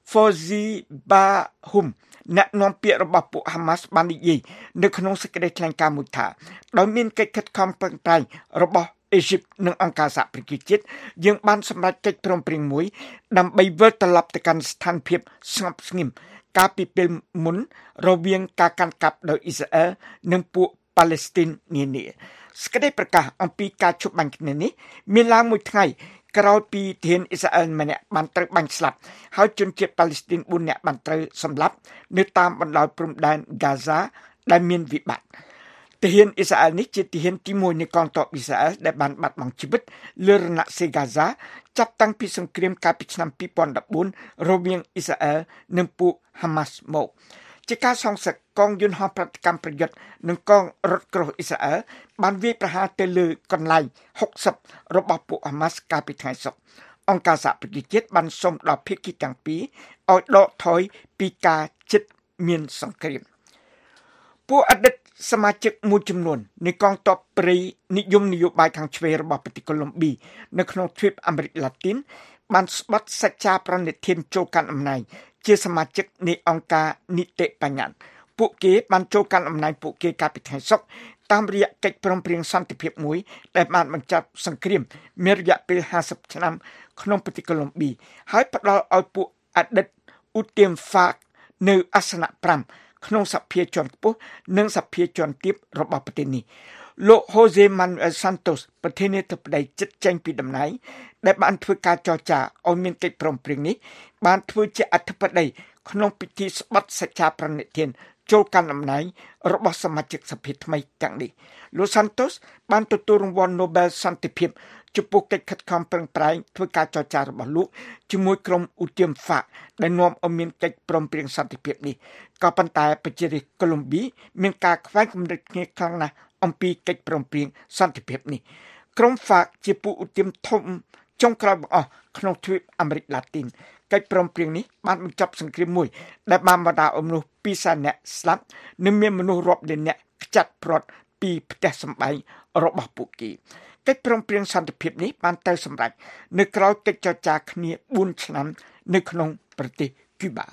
Fauzi Bahum អ្នកនាំពាក្យរបស់ពួក Hamas បាននិយាយនៅក្នុងសេចក្តីថ្លែងការណ៍មួយថាដោយមានកិច្ចខិតខំប្រឹងប្រែងរបស់អេស៊ីបនិងអង្គការសហប្រជាជាតិយើងបានសម្រេចកិច្ចព្រមព្រៀងមួយដើម្បីវិលត្រឡប់ទៅកាន់ស្ថានភាពស្ងប់ស្ងៀមកាលពីពេលមុនរវាងការកាន់កាប់ដោយអ៊ីស្រាអែលនិងពួកប៉ាឡេស្ទីននានាសេចក្តីប្រកាសអំពីការជប់បាញ់គ្នានេះមានឡើងមួយថ្ងៃក្រោយពីធានអ៊ីស្រាអែលម្នាក់បានត្រូវបាញ់ស្លាប់ហើយជនជាតិប៉ាឡេស្ទីនបួននាក់បានត្រូវសម្លាប់នៅតាមបណ្ដោយព្រំដែនហ្គាហ្សាដែលមានវិបត្តិទាហានអ៊ីស្រាអែលនេះជាទាហានទីមួយនៃកងទ័ពអ៊ីស្រាអែលដែលបានបាត់បង់ជីវិតលើរណសេហ្គាហ្សាចាប់តាំងពីសង្គ្រាមកាលពីឆ្នាំពីរពាន់ដប់បួនរវាងអ៊ីស្រាអែលនិងពួកហាម៉ាស់មកជាការសងសឹកកងយន្តហោះប្រតិកម្មប្រយុទ្ធនិងកងរថក្រោះអ៊ីស្រាអែលបានវាយប្រហារទៅលើកន្លែងហុកសិបរបស់ពួកហាម៉ាស់កាលពីថ្ងៃសុក្រអង្គការសហប្រជាជាតិបានសុំដល់ភាគីទាំងពីរឲ្យដកថយពីការជិតមានសង្គ្រាមពួកអតីតសមាជិកមួយចំនួននៃកងទ័ពព្រៃនិយមនយោបាយខាងឆ្វេងរបស់ប្រទេសកូឡុំប៊ីនៅក្នុងទ្វីបអាមេរិកឡាទីនបានស្បត់សច្ចាប្រណិធានចូលកាន់អំណាចជាសមាជិកនៃអង្គការនីតិបញ្ញត្តិពួកគេបានចូលកាន់អំណាចពួកគេកាលពីថ្ងៃសុក្រតាមរយៈកិច្ចព្រមព្រៀងសន្តិភាពមួយដែលបានបញ្ចប់សង្គ្រាមមានរយៈពេលห้าสิบឆ្នាំក្នុងប្រទេសកូឡុំប៊ីហើយផ្ដល់ឲ្យពួកអតីតឧទាមហ្វាកនៅអាសនៈប្រាំក្នុងសភាជាន់ខ្ពស់និងសភាជាន់ទាបរបស់ប្រទេសនេះលោក Jose Manuel Santos ប្រធានាធិបតីជិតចេញពីតំណែងដែលបានធ្វើការចរចាឲ្យមានកិច្ចព្រមព្រៀងនេះបានធ្វើជាអធិបតីក្នុងពិធីស្បត់សច្ចាប្រណិធានចូលកាន់អំណាចរបស់សមាជិកសភាថ្មីទាំងនេះលោក Santos បានទទួលរង្វាន់ Nobel សន្តិភាពចំពោះកិច្ចខិតខំប្រឹងប្រែងធ្វើការចរចារបស់លោកជាមួយក្រុមឧទាមហ្វាកដែលនាំឲ្យមានកិច្ចព្រមព្រៀងសន្តិភាពនេះក៏ប៉ុន្តែប្រជារាស្ត្រកូឡុំប៊ីមានការខ្វែងគំនិតគ្នាខ្លាំងណាស់អំពីកិច្ចព្រមព្រៀងសន្តិភាពនេះក្រុមហ្វាកជាពួកឧទាមធំចុងក្រោយបង្អស់ក្នុងទ្វីបអាមេរិកឡាទីនកិច្ចព្រមព្រៀងនេះបានបញ្ចប់សង្គ្រាមមួយដែលបានបណ្ដាលឲ្យមនុស្សពីរសែននាក់ស្លាប់និងមានមនុស្សរាប់លាននាក់ខ្ចាត់ព្រាត់ពីផ្ទះសម្បែងរបស់ពួកគេកិច្ចព្រមព្រៀងសន្តិភាពនេះបានទៅសម្រេចនៅក្រៅកិច្ចចរចាគ្នាបួនឆ្នាំនៅក្នុងប្រទេសគូបា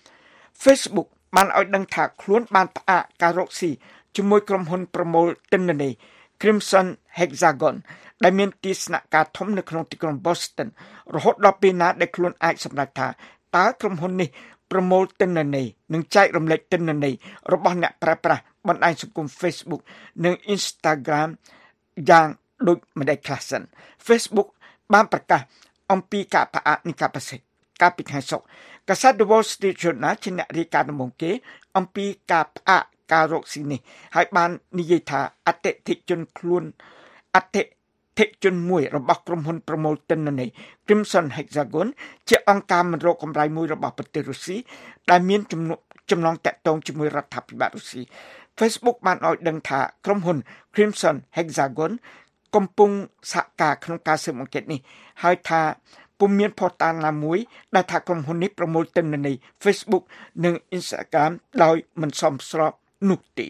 Facebook បានឲ្យដឹងថាខ្លួនបានផ្អាកការរកស៊ីជាមួយក្រុមហ៊ុនប្រមូលទិន្នន័យ Crimson Hexagon ដែលមានទីស្នាក់ការធំនៅក្នុងទីក្រុង Boston រហូតដល់ពេលណាដែលខ្លួនអាចសម្រេចថាតើក្រុមហ៊ុននេះប្រមូលទិន្នន័យនិងចែករំលែកទិន្នន័យរបស់អ្នកប្រើប្រាស់បណ្ដាញសង្គម Facebook និង Instagram យ៉ាងដូចម្ដេចខ្លះសិន Facebook បានប្រកាសអំពីការផ្អាកនៃការប្រសិទ្ធកាលពីថ្ងៃសុក្រកាសែត The Wall Street Journal ជាអ្នករាយការណ៍ដំបូងគេអំពីការផ្អាកការរកស៊ីនេះហើយបាននិយាយថាអតិថិជនខ្លួនអតិថិជនមួយរបស់ក្រុមហ៊ុនប្រមូលទិន្នន័យ Crimson Hexagon ជាអង្គការមិនរកកម្រៃមួយរបស់ប្រទេសរុស្ស៊ីដែលមានចំណងតាក់ទងជាមួយរដ្ឋាភិបាលរុស្ស៊ី Facebook បានឲ្យដឹងថាក្រុមហ៊ុន Crimson Hexagon កំពុងសហការក្នុងការស៊ើបអង្កេតនេះហើយថាពុំមានភស្តុតាងណាមួយដែលថាក្រុមហ៊ុននេះប្រមូលទិន្នន័យ Facebook និង Instagram ដោយមិនសមស្របនោះទេ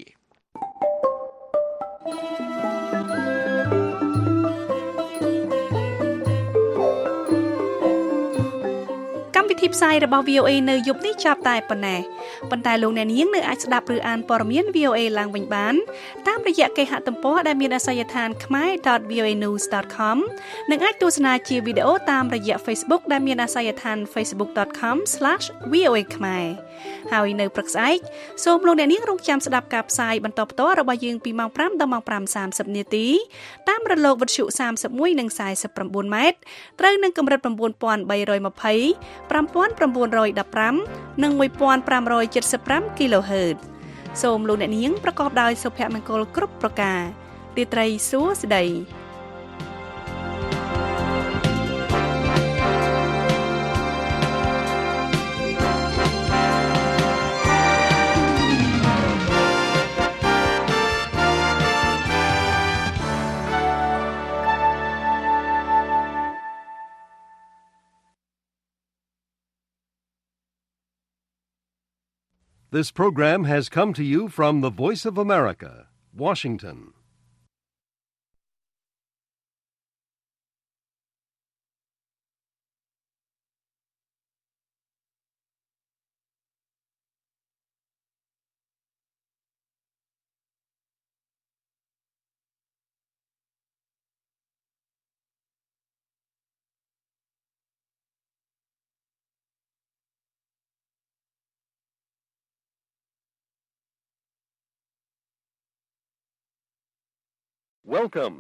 កម្មវិធីផ្សាយរបស់ វី អូ អេ នៅយប់នេះចាប់តែប៉ុណ្ណេះប៉ុន្តែលោកអ្នកនាងនៅអាចស្ដាប់ឬអានព័ត៌មាន វី អូ អេ ឡើងវិញបានតាមរយៈគេហទំព័រដែលមានអាសយដ្ឋាន khmae dot v o a news dot com និងអាចទស្សនាជាវីដេអូតាមរយៈ Facebook ដែលមានអាសយដ្ឋាន facebook dot com slash v o a khmae ហើយនៅព្រឹកស្អែកសូមលោកអ្នកនាងរងចាំស្ដាប់ការផ្សាយបន្តផ្ទាល់របស់យើងពីម៉ោងfiveដល់ម៉ោងfiveសាមសិបនាទីតាមរលកវិទ្យុសាមសិបមួយនិងសាយសិបប្រាំបួនម៉ែត្រត្រូវនឹងកម្រិតnine thousand three hundred twenty five five thousand nine hundred fifteenនិងone thousand five hundred seventy-fiveគីឡូហឺត សូមលោកអ្នកនាងប្រកបដោយសុភមង្គលគ្រប់ប្រការរាត្រីសួស្តី This program has come to you from the Voice of America, Washington. Welcome